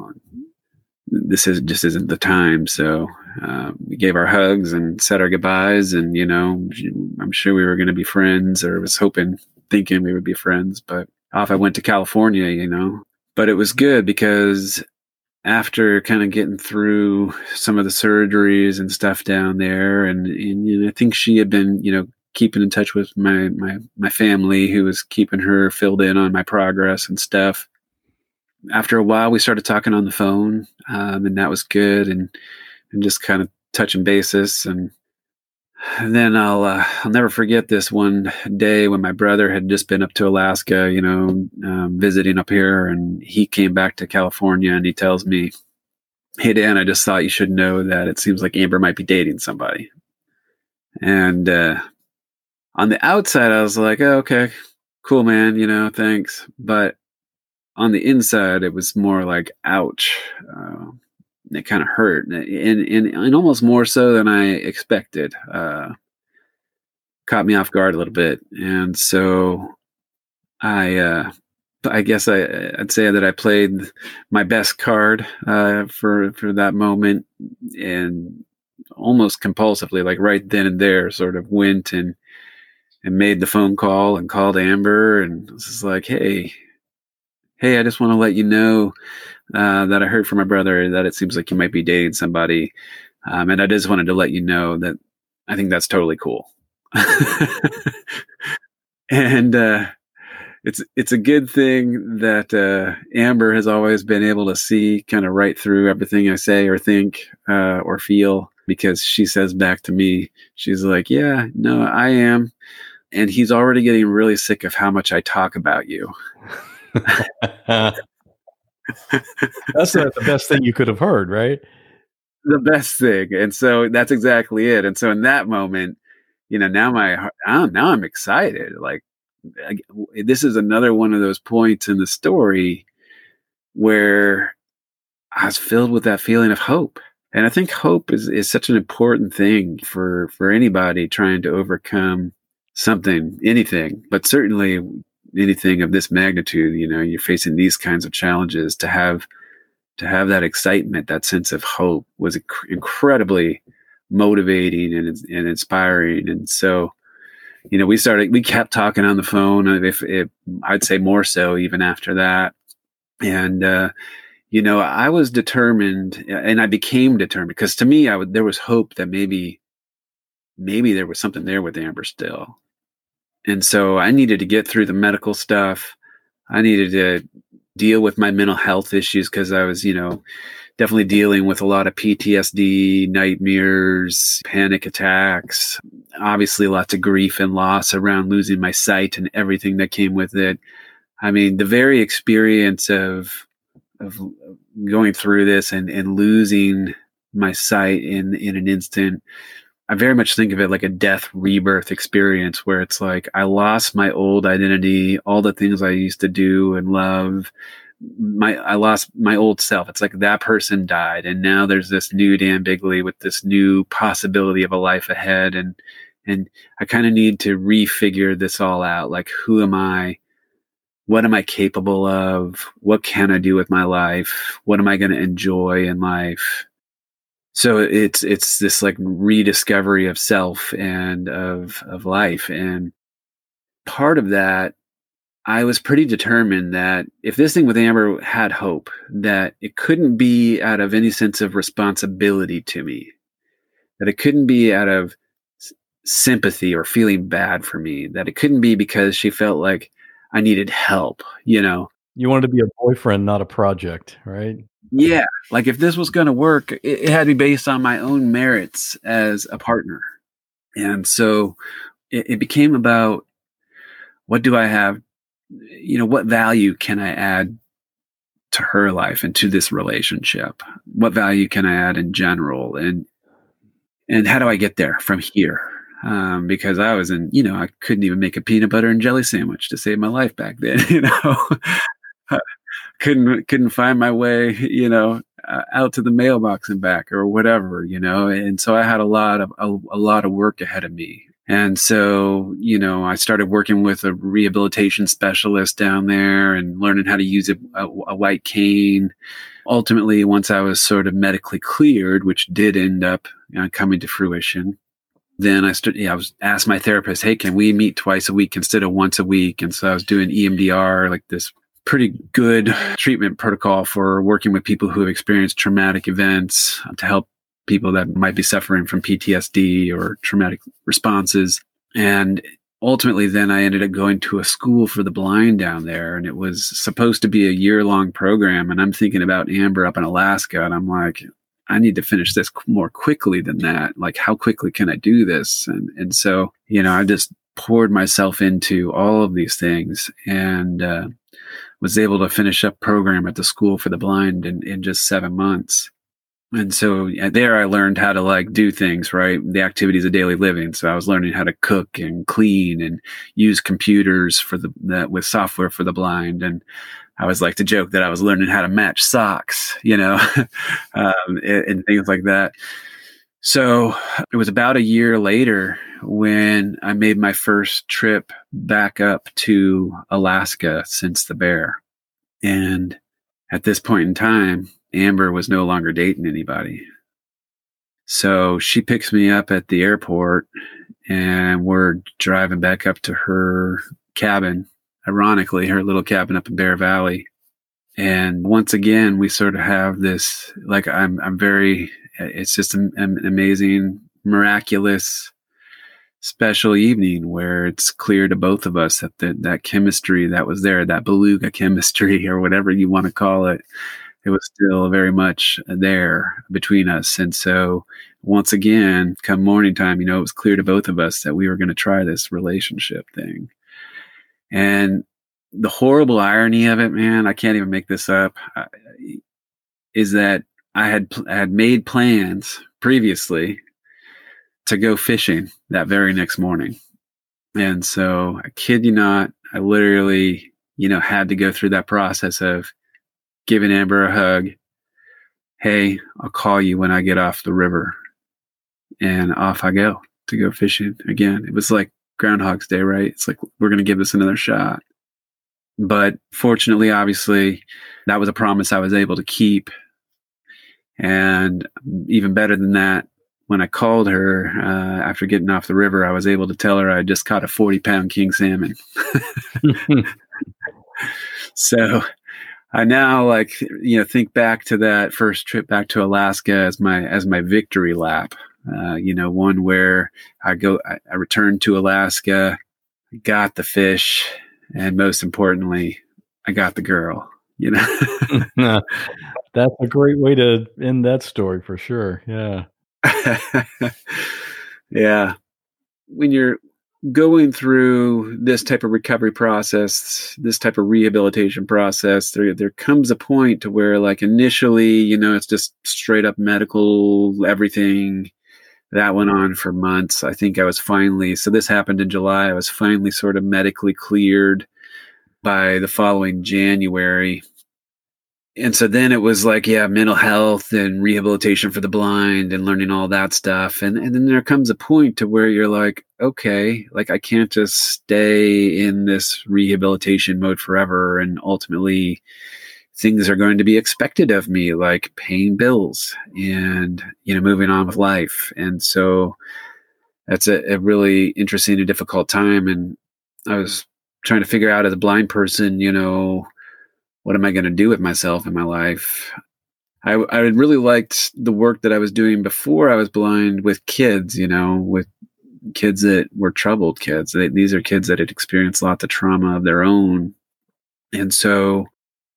K: this isn't the time. So we gave our hugs and said our goodbyes, and I'm sure we were going to be friends, or was thinking we would be friends. But off I went to California, But it was good because after kind of getting through some of the surgeries and stuff down there, and I think she had been keeping in touch with my family, who was keeping her filled in on my progress and stuff. After a while, we started talking on the phone, and that was good, and just kind of touching bases. And then I'll never forget this one day when my brother had just been up to Alaska, visiting up here, and he came back to California, and he tells me, "Hey, Dan, I just thought you should know that it seems like Amber might be dating somebody." And on the outside, I was like, "Oh, okay, cool, man, thanks." But on the inside, it was more like, ouch. It kind of hurt, and almost more so than I expected. Caught me off guard a little bit. And so I guess I'd say that I played my best card for that moment, and almost compulsively, like right then and there, sort of went and made the phone call and called Amber, and was just like, hey, I just want to let you know that I heard from my brother that it seems like you might be dating somebody. And I just wanted to let you know that I think that's totally cool. And it's a good thing that Amber has always been able to see kind of right through everything I say or think or feel, because she says back to me, she's like, yeah, no, I am. And he's already getting really sick of how much I talk about you.
A: That's not the best thing you could have heard, right?
K: the best thing. And so that's exactly it. And so in that moment, now now I'm excited. Like, this is another one of those points in the story where I was filled with that feeling of hope. And I think hope is such an important thing for anybody trying to overcome something, anything, but certainly anything of this magnitude. You're facing these kinds of challenges. To have that excitement, that sense of hope was incredibly motivating and inspiring. And so, we kept talking on the phone. I'd say more so even after that. And, I was determined, and I became determined, because to me, there was hope that maybe there was something there with Amber still. And so I needed to get through the medical stuff. I needed to deal with my mental health issues, because I was, definitely dealing with a lot of PTSD, nightmares, panic attacks, obviously lots of grief and loss around losing my sight and everything that came with it. I mean, the very experience of going through this and losing my sight in an instant, I very much think of it like a death rebirth experience, where it's like I lost my old identity, all the things I used to do and love. I lost my old self. It's like that person died, and now there's this new Dan Bigley with this new possibility of a life ahead, and I kind of need to refigure this all out. Like, who am I? What am I capable of? What can I do with my life? What am I going to enjoy in life? So it's this like rediscovery of self and of life. And part of that, I was pretty determined that if this thing with Amber had hope, that it couldn't be out of any sense of responsibility to me, that it couldn't be out of sympathy or feeling bad for me, that it couldn't be because she felt like I needed help, You
A: wanted to be a boyfriend, not a project, right?
K: Yeah. Like, if this was going to work, it had to be based on my own merits as a partner. And so it became about, what do I have? What value can I add to her life and to this relationship? What value can I add in general? And how do I get there from here? Because I was I couldn't even make a peanut butter and jelly sandwich to save my life back then. Couldn't find my way, out to the mailbox and back or whatever, And so I had a lot of work ahead of me. And so, I started working with a rehabilitation specialist down there and learning how to use a white cane. Ultimately, once I was sort of medically cleared, which did end up coming to fruition, then I was asked my therapist, hey, can we meet twice a week instead of once a week? And so I was doing EMDR, like this pretty good treatment protocol for working with people who have experienced traumatic events to help people that might be suffering from PTSD or traumatic responses. And ultimately, then I ended up going to a school for the blind down there, and it was supposed to be a year-long program. And I'm thinking about Amber up in Alaska, and I'm like, I need to finish this more quickly than that. Like, how quickly can I do this? And so, I just poured myself into all of these things, and was able to finish up program at the school for the blind in just 7 months. And so there I learned how to do things, right? The activities of daily living. So I was learning how to cook and clean and use computers with software for the blind. And I always like to joke that I was learning how to match socks, and things like that. So it was about a year later when I made my first trip back up to Alaska since the bear. And at this point in time, Amber was no longer dating anybody. So she picks me up at the airport, and we're driving back up to her cabin, ironically, her little cabin up in Bear Valley. And once again, we sort of have this, it's just an amazing, miraculous, special evening where it's clear to both of us that that chemistry that was there, that beluga chemistry or whatever you want to call it, it was still very much there between us. And so once again, come morning time, it was clear to both of us that we were going to try this relationship thing. And the horrible irony of it, man, I can't even make this up, is that I had made plans previously to go fishing that very next morning. And so I kid you not, I literally, had to go through that process of giving Amber a hug. Hey, I'll call you when I get off the river. And off I go to go fishing again. It was like Groundhog's Day, right? It's like, we're going to give this another shot. But fortunately, obviously, that was a promise I was able to keep. And even better than that, when I called her after getting off the river, I was able to tell her I just caught a 40-pound king salmon. So I now think back to that first trip back to Alaska as my victory lap. One where I returned to Alaska, got the fish, and most importantly, I got the girl.
A: That's a great way to end that story for sure. Yeah.
K: Yeah. When you're going through this type of recovery process, this type of rehabilitation process, there comes a point to where initially, it's just straight up medical, everything that went on for months. I think I was so this happened in July. I was finally sort of medically cleared by the following January. And so then it was mental health and rehabilitation for the blind and learning all that stuff. And then there comes a point to where you're like, okay, I can't just stay in this rehabilitation mode forever. And ultimately things are going to be expected of me, like paying bills and, moving on with life. And so that's a really interesting and difficult time. And I was trying to figure out as a blind person, what am I going to do with myself in my life? I really liked the work that I was doing before I was blind with kids, with kids that were troubled kids. These are kids that had experienced lots of trauma of their own. And so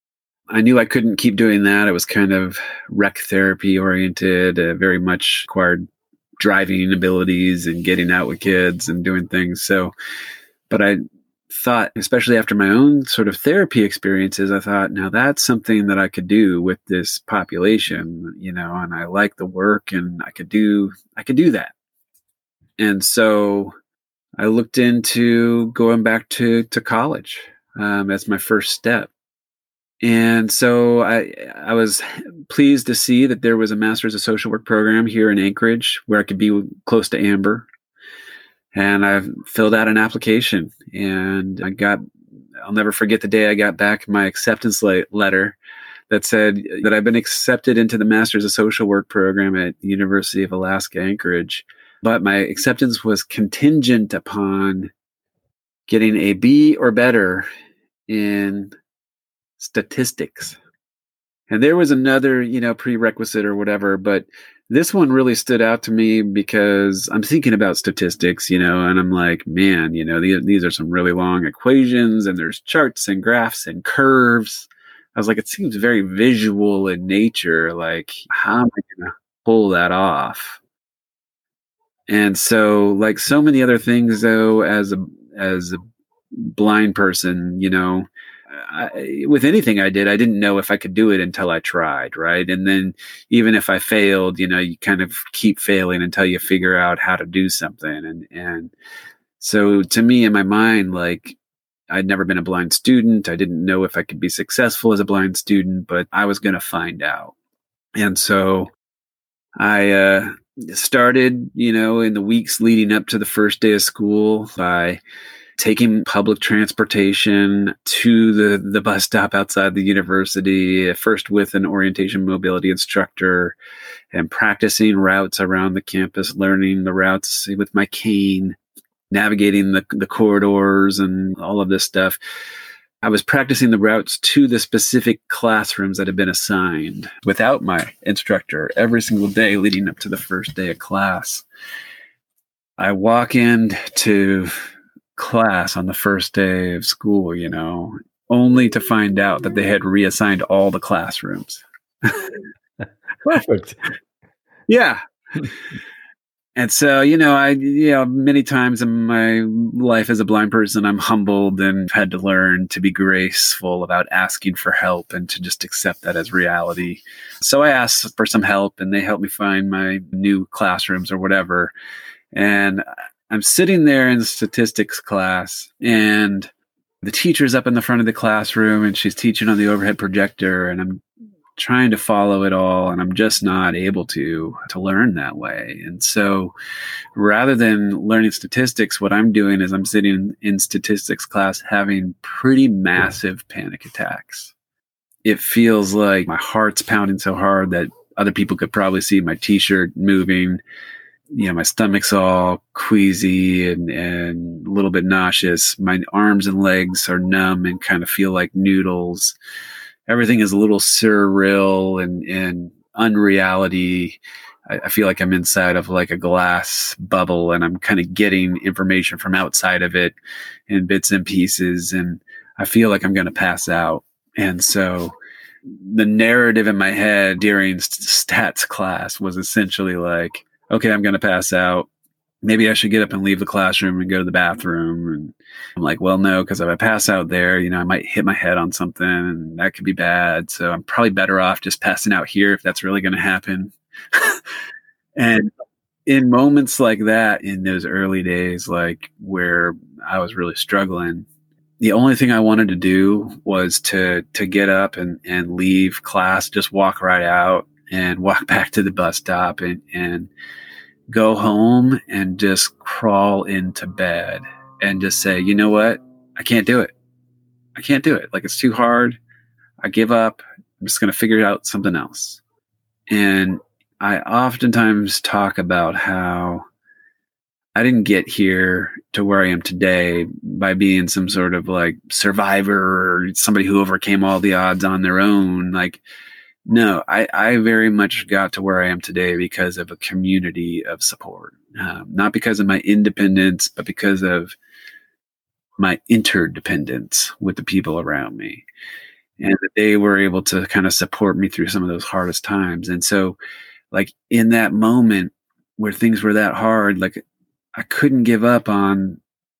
K: I knew I couldn't keep doing that. It was kind of rec therapy oriented, very much acquired driving abilities and getting out with kids and doing things. So, but I thought, especially after my own sort of therapy experiences, I thought, now that's something that I could do with this population, and I like the work and I could do that. And so I looked into going back to college as my first step. And so I was pleased to see that there was a Master's of Social Work program here in Anchorage where I could be close to Amber. And I filled out an application, and I'll never forget the day I got back my acceptance letter that said that I've been accepted into the Masters of Social Work program at the University of Alaska, Anchorage. But my acceptance was contingent upon getting a B or better in statistics. And there was another, prerequisite or whatever, but this one really stood out to me because I'm thinking about statistics, and I'm like, man, these are some really long equations and there's charts and graphs and curves. I was like, it seems very visual in nature. Like, how am I going to pull that off? And so, like so many other things, though, as a blind person, with anything I did, I didn't know if I could do it until I tried, right? And then even if I failed, you kind of keep failing until you figure out how to do something. And so to me, in my mind, I'd never been a blind student. I didn't know if I could be successful as a blind student, but I was going to find out. And so I started, in the weeks leading up to the first day of school by taking public transportation to the bus stop outside the university, first with an orientation mobility instructor, and practicing routes around the campus, learning the routes with my cane, navigating the corridors and all of this stuff. I was practicing the routes to the specific classrooms that had been assigned without my instructor every single day leading up to the first day of class. I walk into class on the first day of school, only to find out that they had reassigned all the classrooms.
A: Perfect.
K: Yeah. And so, many times in my life as a blind person, I'm humbled and had to learn to be graceful about asking for help and to just accept that as reality. So I asked for some help and they helped me find my new classrooms or whatever. And I'm sitting there in the statistics class and the teacher's up in the front of the classroom and she's teaching on the overhead projector, and I'm trying to follow it all, and I'm just not able to learn that way. And so rather than learning statistics, what I'm doing is I'm sitting in statistics class having pretty massive panic attacks. It feels like my heart's pounding so hard that other people could probably see my t-shirt moving. My stomach's all queasy and a little bit nauseous. My arms and legs are numb and kind of feel like noodles. Everything is a little surreal and unreality. I feel like I'm inside of like a glass bubble and I'm kind of getting information from outside of it in bits and pieces. And I feel like I'm going to pass out. And so the narrative in my head during stats class was essentially like, okay, I'm going to pass out. Maybe I should get up and leave the classroom and go to the bathroom. And I'm like, well, no, because if I pass out there, I might hit my head on something and that could be bad. So I'm probably better off just passing out here if that's really going to happen. And in moments like that, in those early days, like where I was really struggling, the only thing I wanted to do was to get up and leave class, just walk right out and walk back to the bus stop and go home and just crawl into bed and just say, you know what? I can't do it. I can't do it. Like, it's too hard. I give up. I'm just going to figure out something else. And I oftentimes talk about how I didn't get here to where I am today by being some sort of like survivor or somebody who overcame all the odds on their own. Like, no, I very much got to where I am today because of a community of support, not because of my independence, but because of my interdependence with the people around me, and that they were able to kind of support me through some of those hardest times. And so, like, in that moment where things were that hard, like, I couldn't give up on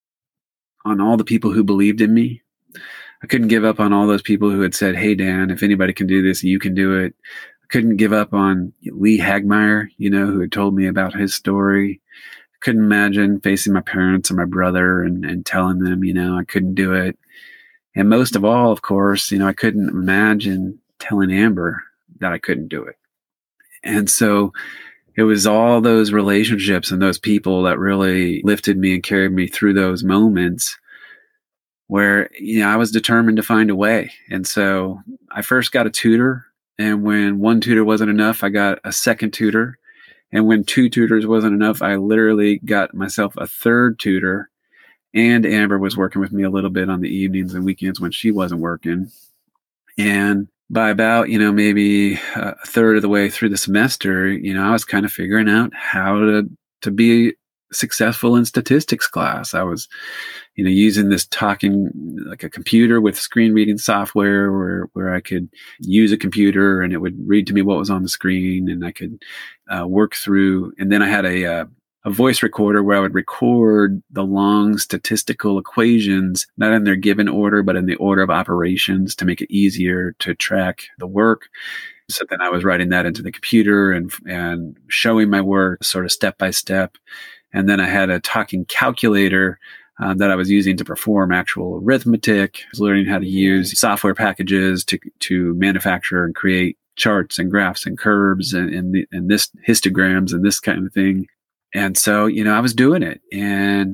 K: all the people who believed in me. I couldn't give up on all those people who had said, hey, Dan, if anybody can do this, you can do it. I couldn't give up on Lee Hagmeyer, who had told me about his story. I couldn't imagine facing my parents and my brother and telling them, I couldn't do it. And most of all, of course, I couldn't imagine telling Amber that I couldn't do it. And so it was all those relationships and those people that really lifted me and carried me through those moments where, I was determined to find a way. And so I first got a tutor. And when one tutor wasn't enough, I got a second tutor. And when two tutors wasn't enough, I literally got myself a third tutor. And Amber was working with me a little bit on the evenings and weekends when she wasn't working. And by about, maybe a third of the way through the semester, I was kind of figuring out how to be successful in statistics class. I was, using this talking, like a computer with screen reading software where I could use a computer and it would read to me what was on the screen, and I could work through. And then I had a voice recorder where I would record the long statistical equations, not in their given order, but in the order of operations to make it easier to track the work. So then I was writing that into the computer and showing my work sort of step by step. And then I had a talking calculator that I was using to perform actual arithmetic. I was learning how to use software packages to manufacture and create charts and graphs and curves and this histograms and this kind of thing. And so, I was doing it. And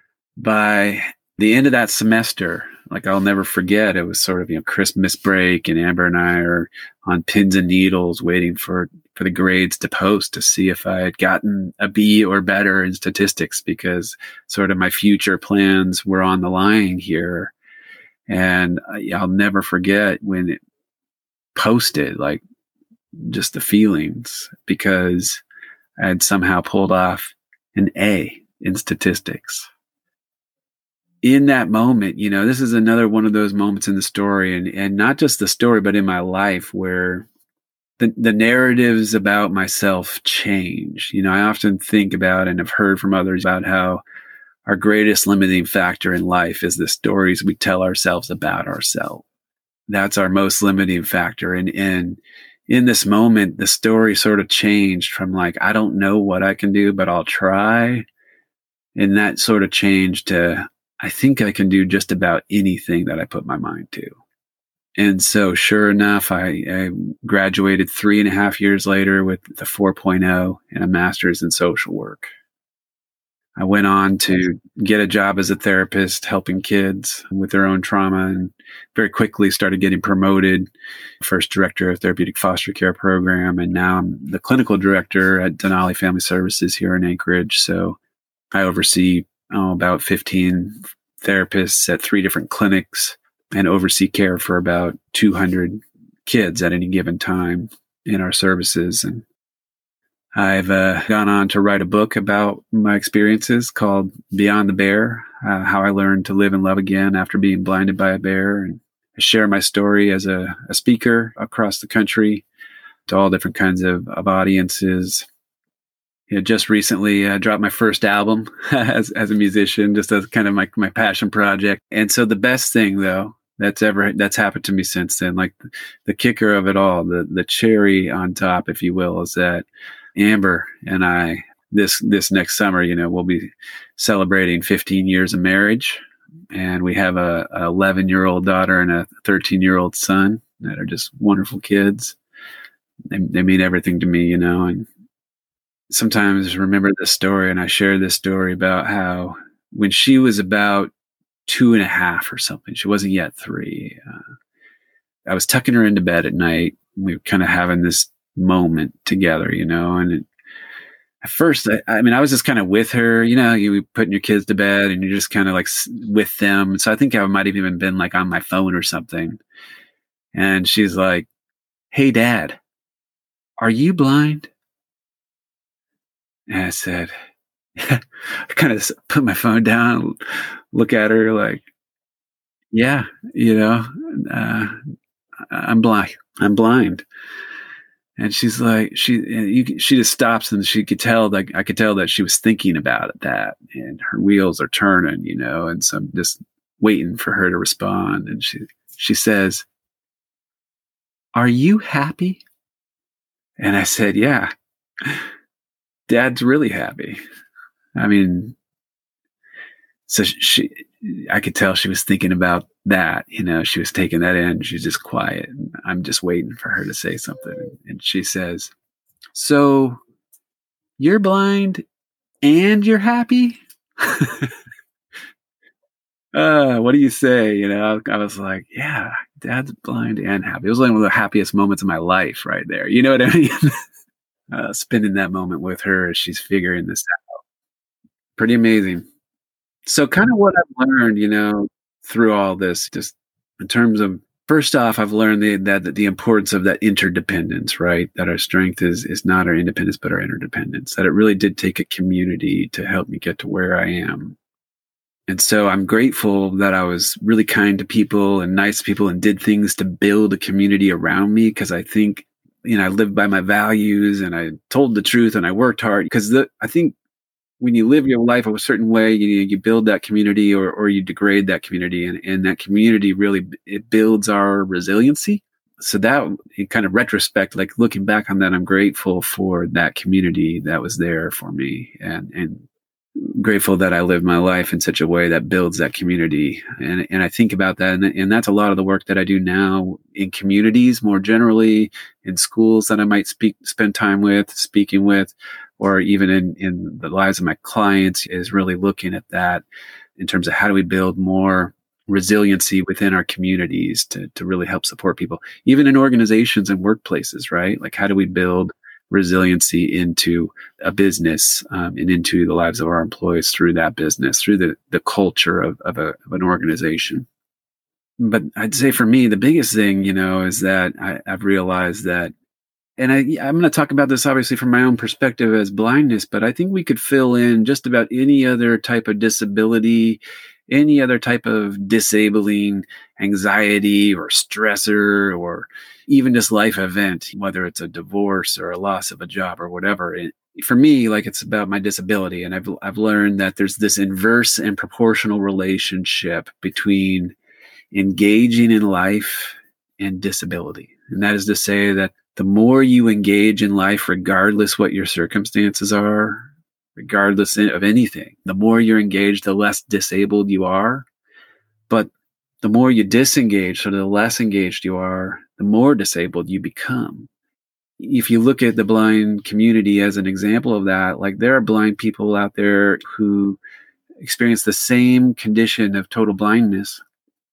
K: by the end of that semester, like, I'll never forget, it was sort of, Christmas break, and Amber and I are on pins and needles waiting for the grades to post to see if I had gotten a B or better in statistics, because sort of my future plans were on the line here. And I'll never forget when it posted, like, just the feelings, because I had somehow pulled off an A in statistics. In that moment, this is another one of those moments in the story, and not just the story, but in my life, where the narratives about myself change. I often think about and have heard from others about how our greatest limiting factor in life is the stories we tell ourselves about ourselves. That's our most limiting factor. And in this moment, the story sort of changed from like, I don't know what I can do, but I'll try. And that sort of changed to, I think I can do just about anything that I put my mind to. And so sure enough, I graduated 3.5 years later with the 4.0 and a master's in social work. I went on to get a job as a therapist, helping kids with their own trauma, and very quickly started getting promoted. First director of therapeutic foster care program, and now I'm the clinical director at Denali Family Services here in Anchorage. So I oversee about 15 therapists at 3 different clinics and oversee care for about 200 kids at any given time in our services. And I've gone on to write a book about my experiences called Beyond the Bear, How I Learned to Live and Love Again After Being Blinded by a Bear. And I share my story as a speaker across the country to all different kinds of audiences. Just recently dropped my first album as a musician, just as kind of my passion project. And so the best thing, though, that's happened to me since then, like the kicker of it all, the cherry on top, if you will, is that Amber and I, this next summer, we'll be celebrating 15 years of marriage, and we have a 11-year-old daughter and a 13-year-old son that are just wonderful kids. They mean everything to me, and sometimes remember this story, and I share this story about how when she was about 2.5 or something, she wasn't yet 3. I was tucking her into bed at night. We were kind of having this moment together, and at first, I was just kind of with her, you putting your kids to bed and you're just kind of like with them. So I think I might have even been like on my phone or something. And she's like, "Hey, Dad, are you blind?" And I said, I kind of put my phone down, look at her like, "Yeah, I'm blind. I'm blind." And she's like, she just stops, and she could tell, like, I could tell that she was thinking about that, and her wheels are turning, and so I'm just waiting for her to respond. And she says, "Are you happy?" And I said, "Yeah, Dad's really happy." So I could tell she was thinking about that, she was taking that in. She's just quiet. And I'm just waiting for her to say something. And she says, "So you're blind and you're happy?" What do you say? I was like, "Yeah, Dad's blind and happy." It was like one of the happiest moments of my life right there. You know what I mean? Spending that moment with her as she's figuring this out. Pretty amazing. So kind of what I've learned, through all this, just in terms of, first off, I've learned that the importance of that interdependence, right? That our strength is not our independence, but our interdependence. That it really did take a community to help me get to where I am. And so I'm grateful that I was really kind to people and nice to people and did things to build a community around me, because I think, I lived by my values and I told the truth and I worked hard, because I think when you live your life a certain way, you build that community or you degrade that community, and that community really, it builds our resiliency. So that, in kind of retrospect, like looking back on that, I'm grateful for that community that was there for me, and grateful that I lived my life in such a way that builds that community. And I think about that, and that's a lot of the work that I do now in communities, more generally in schools that I might spend time with, speaking with, or even in the lives of my clients, is really looking at that in terms of how do we build more resiliency within our communities to really help support people, even in organizations and workplaces, right? Like, how do we build resiliency into a business and into the lives of our employees through that business, through the culture of an organization. But I'd say for me, the biggest thing, is that I've realized that, and I'm going to talk about this obviously from my own perspective as blindness, but I think we could fill in just about any other type of disability any other type of disabling anxiety or stressor or even just life event, whether it's a divorce or a loss of a job or whatever. For me, like, it's about my disability. And I've learned that there's this inverse and proportional relationship between engaging in life and disability. And that is to say that the more you engage in life, regardless what your circumstances are, regardless of anything, the more you're engaged, the less disabled you are. But the more you disengage, so the less engaged you are, the more disabled you become. If you look at the blind community as an example of that, like, there are blind people out there who experience the same condition of total blindness.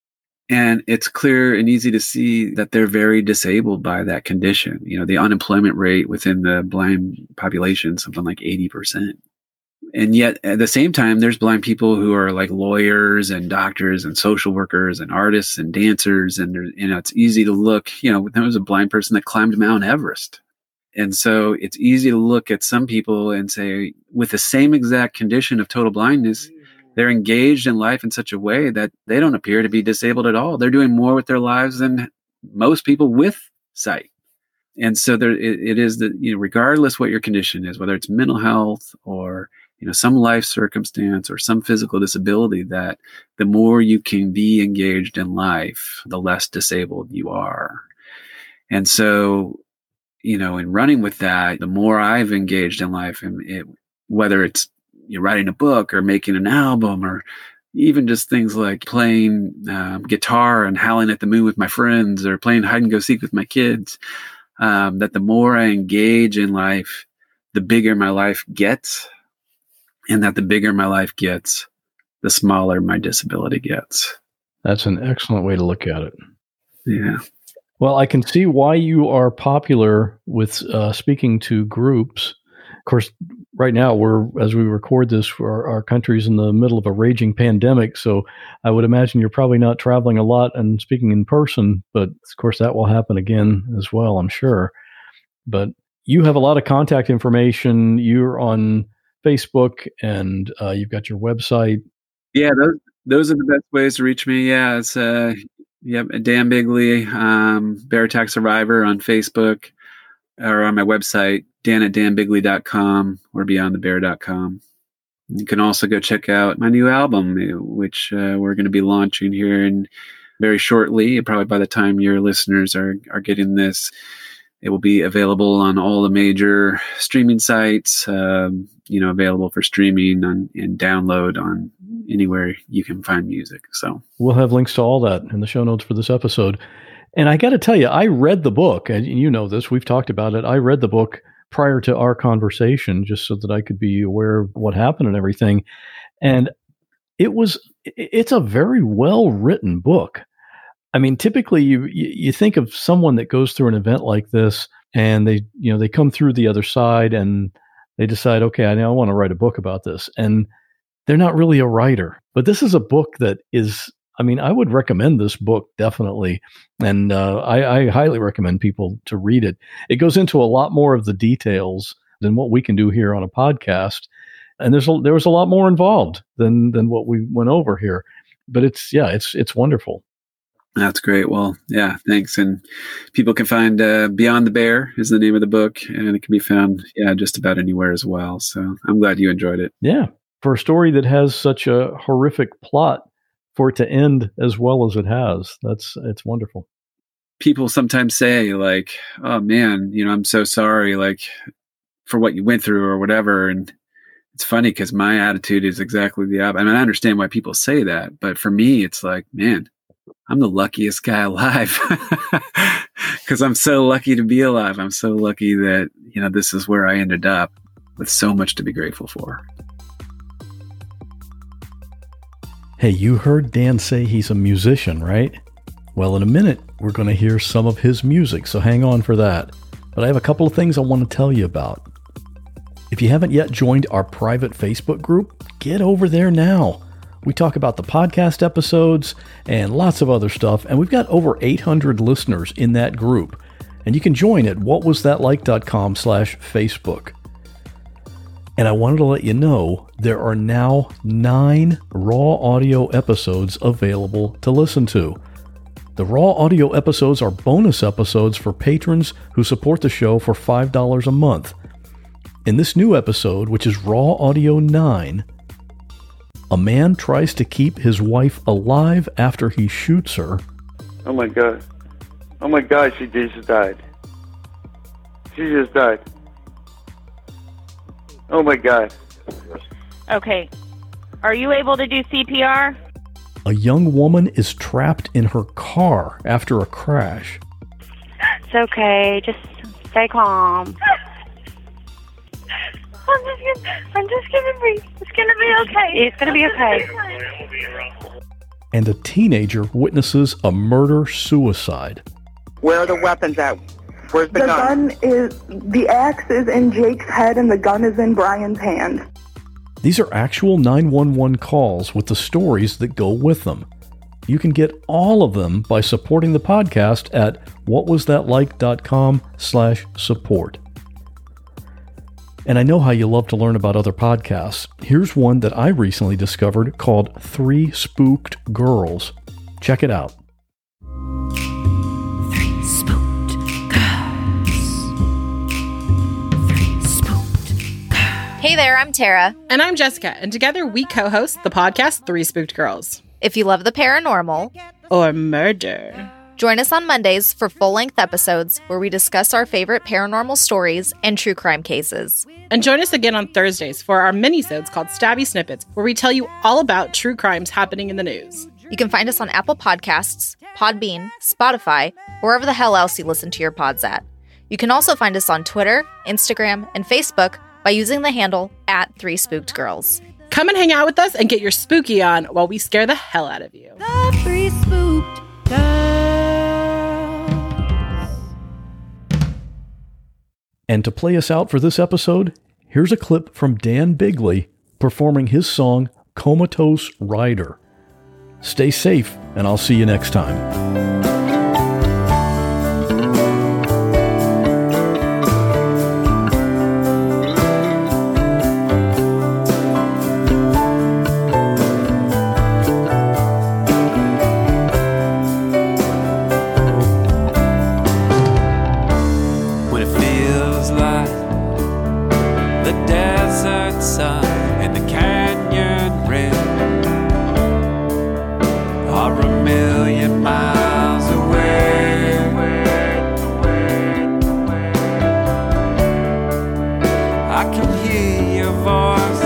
K: And it's clear and easy to see that they're very disabled by that condition. You know, the unemployment rate within the blind population, something like 80%. And yet at the same time, there's blind people who are like lawyers and doctors and social workers and artists and dancers. And, it's easy to look, there was a blind person that climbed Mount Everest. And so it's easy to look at some people and say, with the same exact condition of total blindness, they're engaged in life in such a way that they don't appear to be disabled at all. They're doing more with their lives than most people with sight. And so it is that, regardless what your condition is, whether it's mental health or, some life circumstance or some physical disability, that the more you can be engaged in life, the less disabled you are. And so, in running with that, the more I've engaged in life, and whether it's writing a book or making an album or even just things like playing guitar and howling at the moon with my friends or playing hide and go seek with my kids, that the more I engage in life, the bigger my life gets, and that the bigger my life gets, the smaller my disability gets.
A: That's an excellent way to look at it.
K: Yeah.
A: Well, I can see why you are popular with speaking to groups. Of course, right now, as we record this, our country's in the middle of a raging pandemic. So I would imagine you're probably not traveling a lot and speaking in person, but of course that will happen again as well, I'm sure. But you have a lot of contact information. You're on Facebook and you've got your website.
K: Yeah, those are the best ways to reach me. Yeah, it's Dan Bigley, Bear Attack Survivor on Facebook, or on my website, dan@danbigley.com or beyondthebear.com. You can also go check out my new album, which we're going to be launching here very shortly. Probably by the time your listeners are getting this, it will be available on all the major streaming sites, available for streaming and download on anywhere you can find music. So
A: we'll have links to all that in the show notes for this episode. And I got to tell you, I read the book, and you know this, we've talked about it. I read the book prior to our conversation just so that I could be aware of what happened and everything. And it's a very well written book. I mean, typically you think of someone that goes through an event like this and they come through the other side and they decide, okay, I want to write a book about this. And they're not really a writer, but this is a book that is, I would recommend this book definitely. And I highly recommend people to read it. It goes into a lot more of the details than what we can do here on a podcast. And there was a lot more involved than what we went over here, but it's wonderful.
K: That's great. Well, yeah, thanks. And people can find Beyond the Bear is the name of the book, and it can be found, just about anywhere as well. So I'm glad you enjoyed it.
A: Yeah. For a story that has such a horrific plot, for it to end as well as it has, it's wonderful.
K: People sometimes say like, oh man, I'm so sorry, like, for what you went through or whatever. And it's funny because my attitude is exactly the opposite. I understand why people say that, but for me, it's like, man, I'm the luckiest guy alive because I'm so lucky to be alive. I'm so lucky that, this is where I ended up with so much to be grateful for.
A: Hey, you heard Dan say he's a musician, right? Well, in a minute, we're going to hear some of his music, so hang on for that. But I have a couple of things I want to tell you about. If you haven't yet joined our private Facebook group, get over there now. We talk about the podcast episodes and lots of other stuff, and we've got over 800 listeners in that group. And you can join at whatwasthatlike.com/Facebook. And I wanted to let you know there are now 9 raw audio episodes available to listen to. The raw audio episodes are bonus episodes for patrons who support the show for $5 a month. In this new episode, which is Raw Audio 9, a man tries to keep his wife alive after he shoots her.
N: Oh my God. Oh my God, she just died. She just died. Oh my God.
C: Okay. Are you able to do CPR?
A: A young woman is trapped in her car after a crash.
C: It's okay. Just stay calm. I'm just gonna breathe. It's gonna be okay. It's gonna be okay.
A: And a teenager witnesses a murder-suicide.
O: Where are the weapons at? Where's the gun?
P: The axe is in Jake's head and the gun is in Brian's hand.
A: These are actual 911 calls with the stories that go with them. You can get all of them by supporting the podcast at whatwasthatlike.com/support. And I know how you love to learn about other podcasts. Here's one that I recently discovered called 3 Spooked Girls. Check it out.
Q: 3 Spooked Girls. 3 Spooked Girls.
R: Hey there, I'm Tara.
S: And I'm Jessica, and together we co-host the podcast 3 Spooked Girls.
R: If you love the paranormal
S: or murder,
R: join us on Mondays for full-length episodes where we discuss our favorite paranormal stories and true crime cases.
S: And join us again on Thursdays for our mini-sodes called Stabby Snippets, where we tell you all about true crimes happening in the news.
R: You can find us on Apple Podcasts, Podbean, Spotify, wherever the hell else you listen to your pods at. You can also find us on Twitter, Instagram, and Facebook by using the handle @3SpookedGirls.
S: Come and hang out with us and get your spooky on while we scare the hell out of you.
Q: The 3 Spooked Girls.
A: And to play us out for this episode, here's a clip from Dan Bigley performing his song Comatose Rider. Stay safe, and I'll see you next time.
T: I can hear your voice